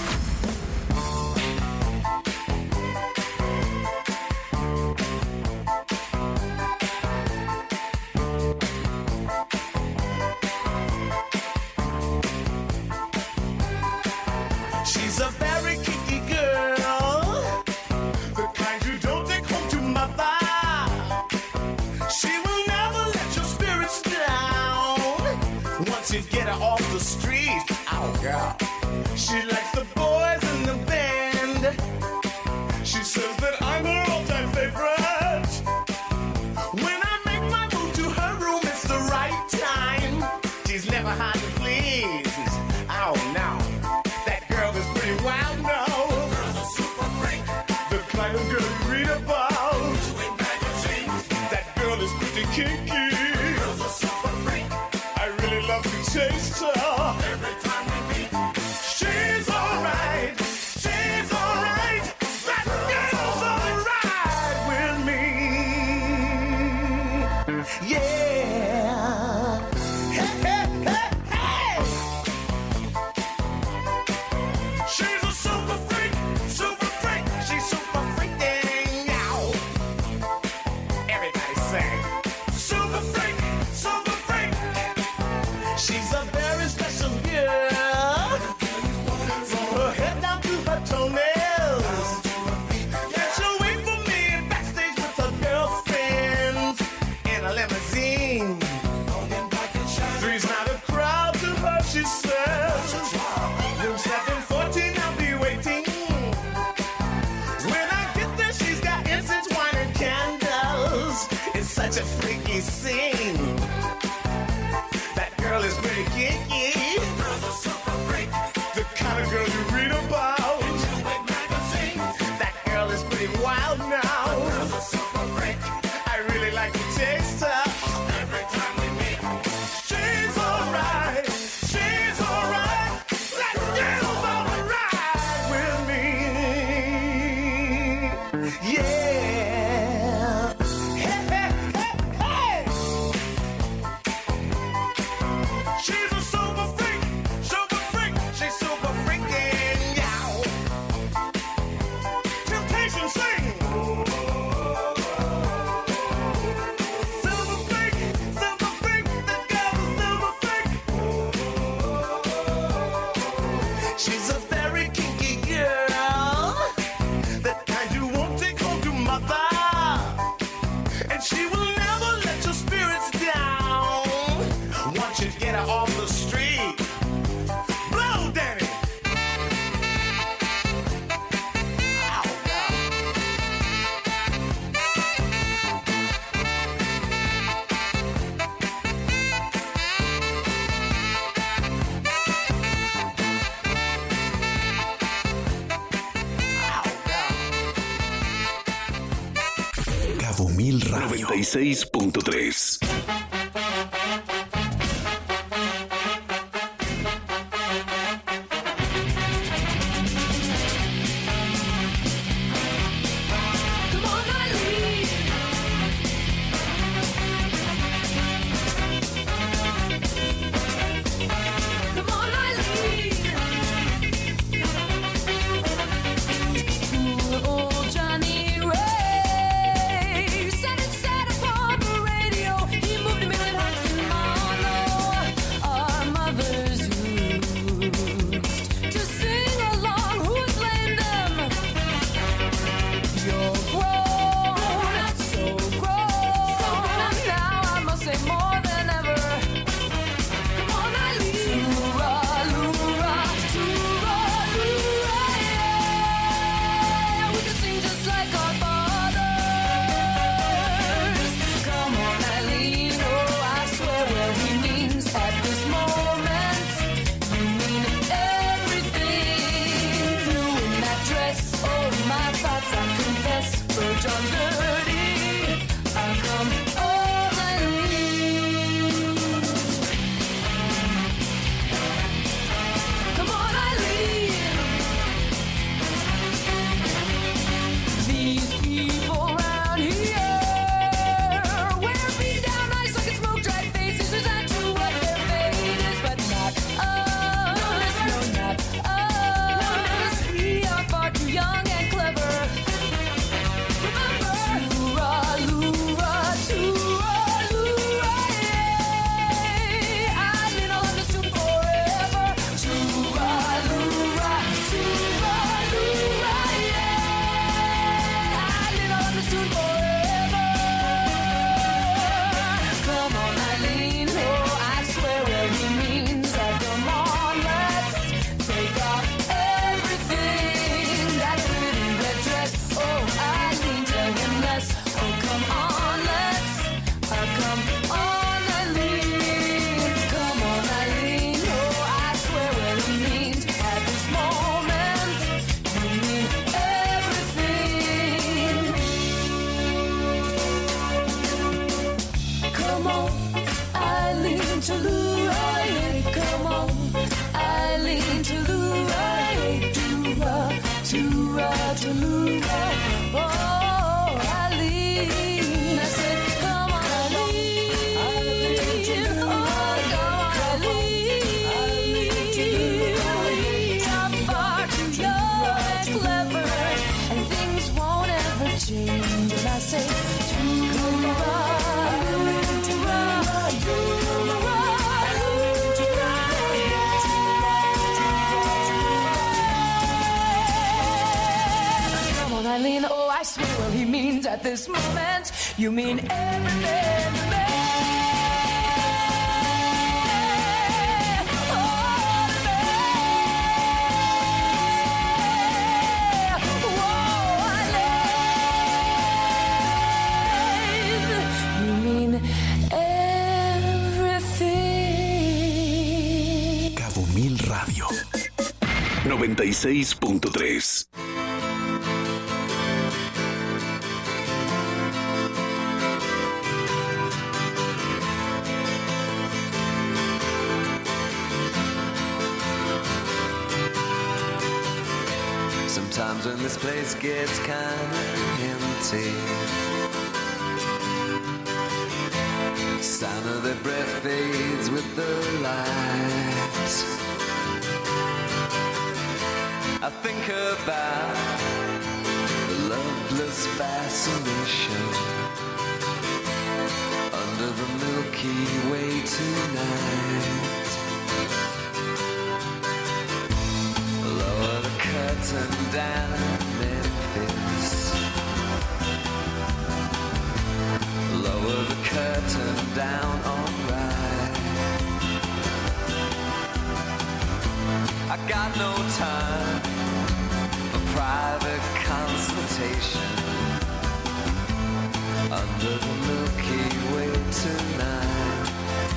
She's a very kinky girl, the kind you don't take home to mother. She will never let your spirits down once you get her off the street. Oh, girl. She likes the boys in the band. She says that I'm her all-time favorite. When I make my move to her room, it's the right time. She's never hard to please. Oh, no. That girl is pretty wild now. Girl's a super freak. The kind of girl you read about. Doing magazines. That girl is pretty kinky. Girl's a super freak. I really love to taste her. Every time we meet, she's alright. She's alright. That girl's alright with me. Yeah. Hey, hey, hey, hey. She's a super freak, super freak. She's super freaking out. Everybody sing. Super freak, super freak. She's a very special girl. From her head down to her toenails. Yeah, she'll wait for me backstage with her girlfriends in a limousine. Three's not a crowd to her, she says. Room seven fourteen, I'll be waiting. When I get there, she's got incense, wine, and candles. It's such a freaky scene. That girl is pretty kinky. Girl's a super freak. The kind of girl you read about. That girl is pretty wild now. Girl's a super freak. I really like to taste her. Every time we meet, she's alright. She's alright. That girl's alright with me. Yeah. Hey, hey, hey, hey. She's a super freak, super freak. She's super freaking out. Temptation sing. Silver freak, silver freak. The girl's a silver freak. She's a very kinky girl, that kind you won't take home to mother. And she will never let your spirits down once you get her off the street. Blow, Danny. Ow, Cabo Mil Radio noventa y seis punto tres. Oh, Johnny Ray said it said upon the radio. to the right. Come on, Eileen, to the right. To-ra, to-ra, to-ra. Oh, Eileen. I said, come on, Eileen. Oh, come on, Eileen. You're far too young and clever, and things won't ever change. And I say, to-ra. Eileen, oh, I swear what he means at this moment. You mean everything to me. Oh, to me. Whoa, Eileen, you mean everything. Cabo Mil Radio noventa y seis punto tres. Sometimes when this place gets kind of empty, sound of their breath fades with the light. I think about the loveless fascination under the Milky Way tonight. Lower the curtain down, Memphis. Lower the curtain down, alright. I got no time for private consultation under the Milky Way tonight.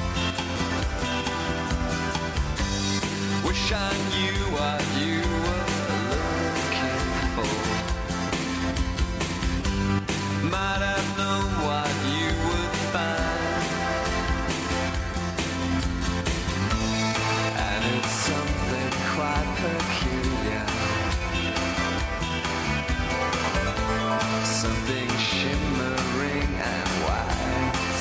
Wish I knew what you were looking for. Might have known what you would find. And it's something quite peculiar, something shimmering and white.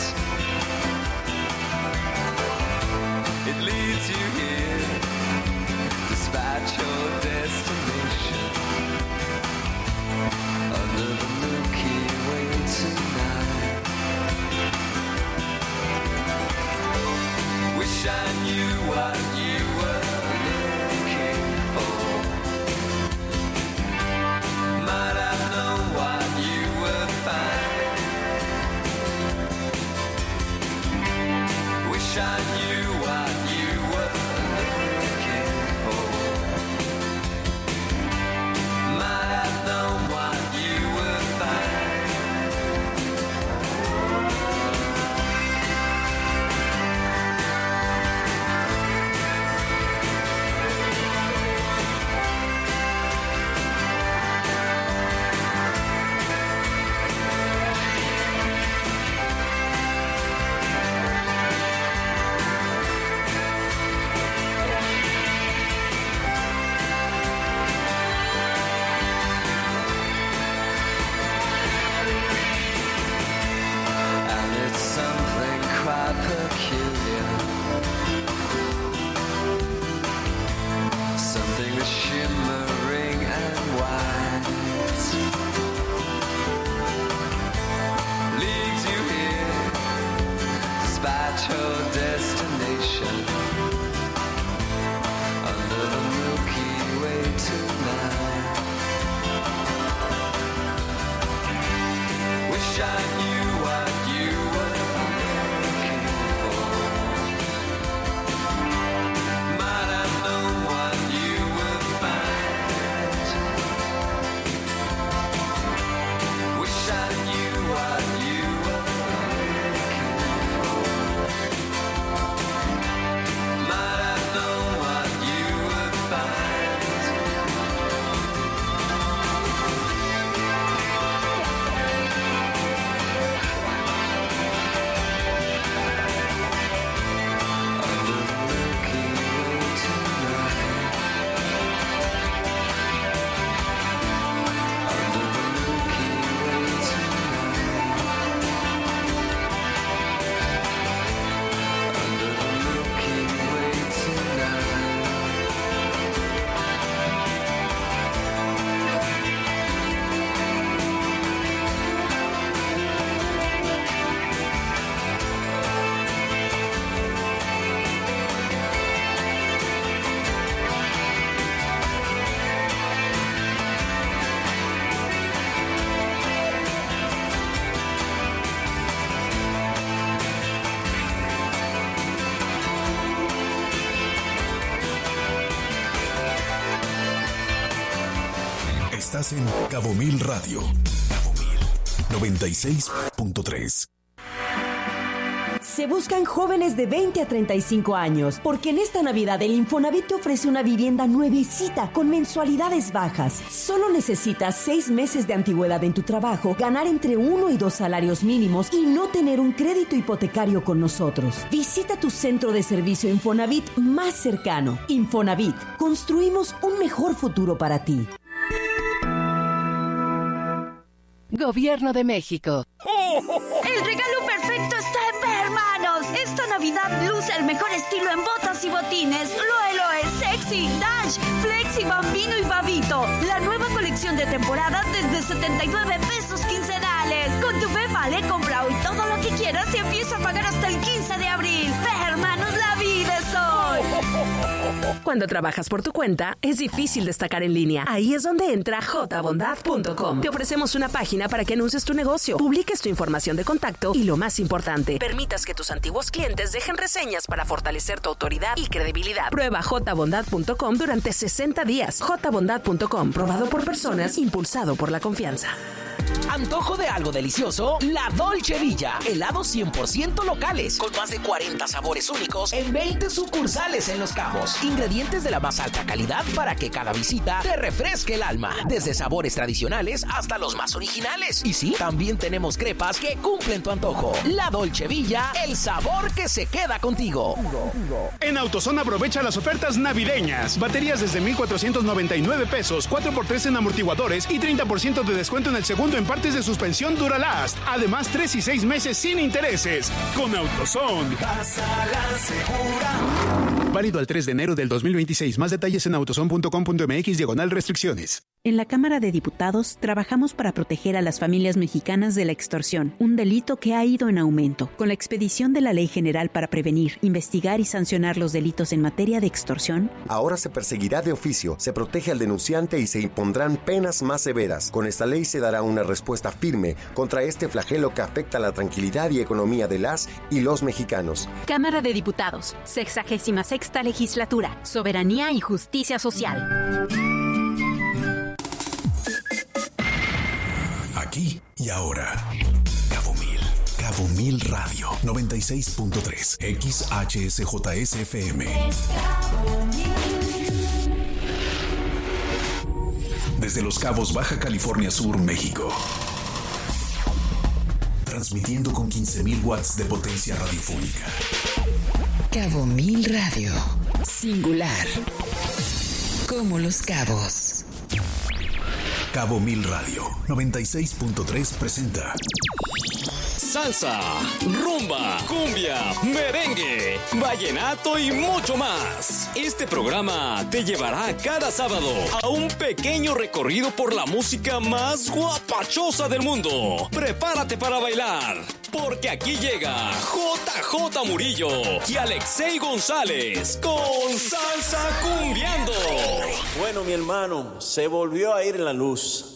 It leads you here despite your destination under the Milky Way tonight. Wish I knew what you were looking for. Might have known what you would find. Wish I knew what you were looking for. Might have known what you would find. Estás en Cabo Mil Radio. Cabo Mil noventa y seis punto tres. Se buscan jóvenes de veinte a treinta y cinco años, porque en esta Navidad el Infonavit te ofrece una vivienda nuevecita con mensualidades bajas. Solo necesitas seis meses de antigüedad en tu trabajo, ganar entre uno y dos salarios mínimos y no tener un crédito hipotecario con nosotros. Visita tu centro de servicio Infonavit más cercano. Infonavit, construimos un mejor futuro para ti. Gobierno de México. El regalo perfecto está en Hermanos. Esta Navidad luce el mejor estilo en botas y botines. Loe Loe, Sexy, Dash, Flexi, Bambino y Babito. La nueva colección de temporada desde setenta y nueve pesos quincenales. Con tu P Vale, compra hoy todo lo que quieras y empieza a pagar hasta el quince de abril. Hermanos, la vida es hoy. Cuando trabajas por tu cuenta, es difícil destacar en línea. Ahí es donde entra j bondad punto com. Te ofrecemos una página para que anuncies tu negocio, publiques tu información de contacto y, lo más importante, permitas que tus antiguos clientes dejen reseñas para fortalecer tu autoridad y credibilidad. Prueba j bondad punto com durante sesenta días. j bondad punto com, probado por personas, impulsado por la confianza. ¿Antojo de algo delicioso? La Dolce Villa. Helados cien por ciento locales, con más de cuarenta sabores únicos en veinte sucursales en Los Cabos. Ingredientes de la más alta calidad para que cada visita te refresque el alma. Desde sabores tradicionales hasta los más originales. Y sí, también tenemos crepas que cumplen tu antojo. La Dolce Villa, el sabor que se queda contigo. En AutoZone aprovecha las ofertas navideñas. Baterías desde mil cuatrocientos noventa y nueve pesos, cuatro por tres en amortiguadores y treinta por ciento de descuento en el segundo en partes de suspensión Duralast. Además, tres y seis meses sin intereses. Con AutoZone. Pásala segura. Válido al tres de enero del dos mil veintiséis. Más detalles en autozone punto com punto m x diagonal restricciones. En la Cámara de Diputados trabajamos para proteger a las familias mexicanas de la extorsión, un delito que ha ido en aumento. Con la expedición de la Ley General para prevenir, investigar y sancionar los delitos en materia de extorsión, ahora se perseguirá de oficio, se protege al denunciante y se impondrán penas más severas. Con esta ley se dará una respuesta firme contra este flagelo que afecta la tranquilidad y economía de las y los mexicanos. Cámara de Diputados, sexagésima sexta legislatura, soberanía y justicia social. Aquí y ahora. Cabo Mil. Cabo Mil Radio. noventa y seis punto tres. X H S J S F M. Desde Los Cabos, Baja California Sur, México. Transmitiendo con quince mil watts de potencia radiofónica. Cabo Mil Radio. Singular. Como Los Cabos. Cabo Mil Radio noventa y seis punto tres presenta salsa, rumba, cumbia, merengue, vallenato y mucho más. Este programa te llevará cada sábado a un pequeño recorrido por la música más guapachosa del mundo. Prepárate para bailar, porque aquí llega J J Murillo y Alexei González con Salsa Cumbiando. Bueno, mi hermano, se volvió a ir la luz.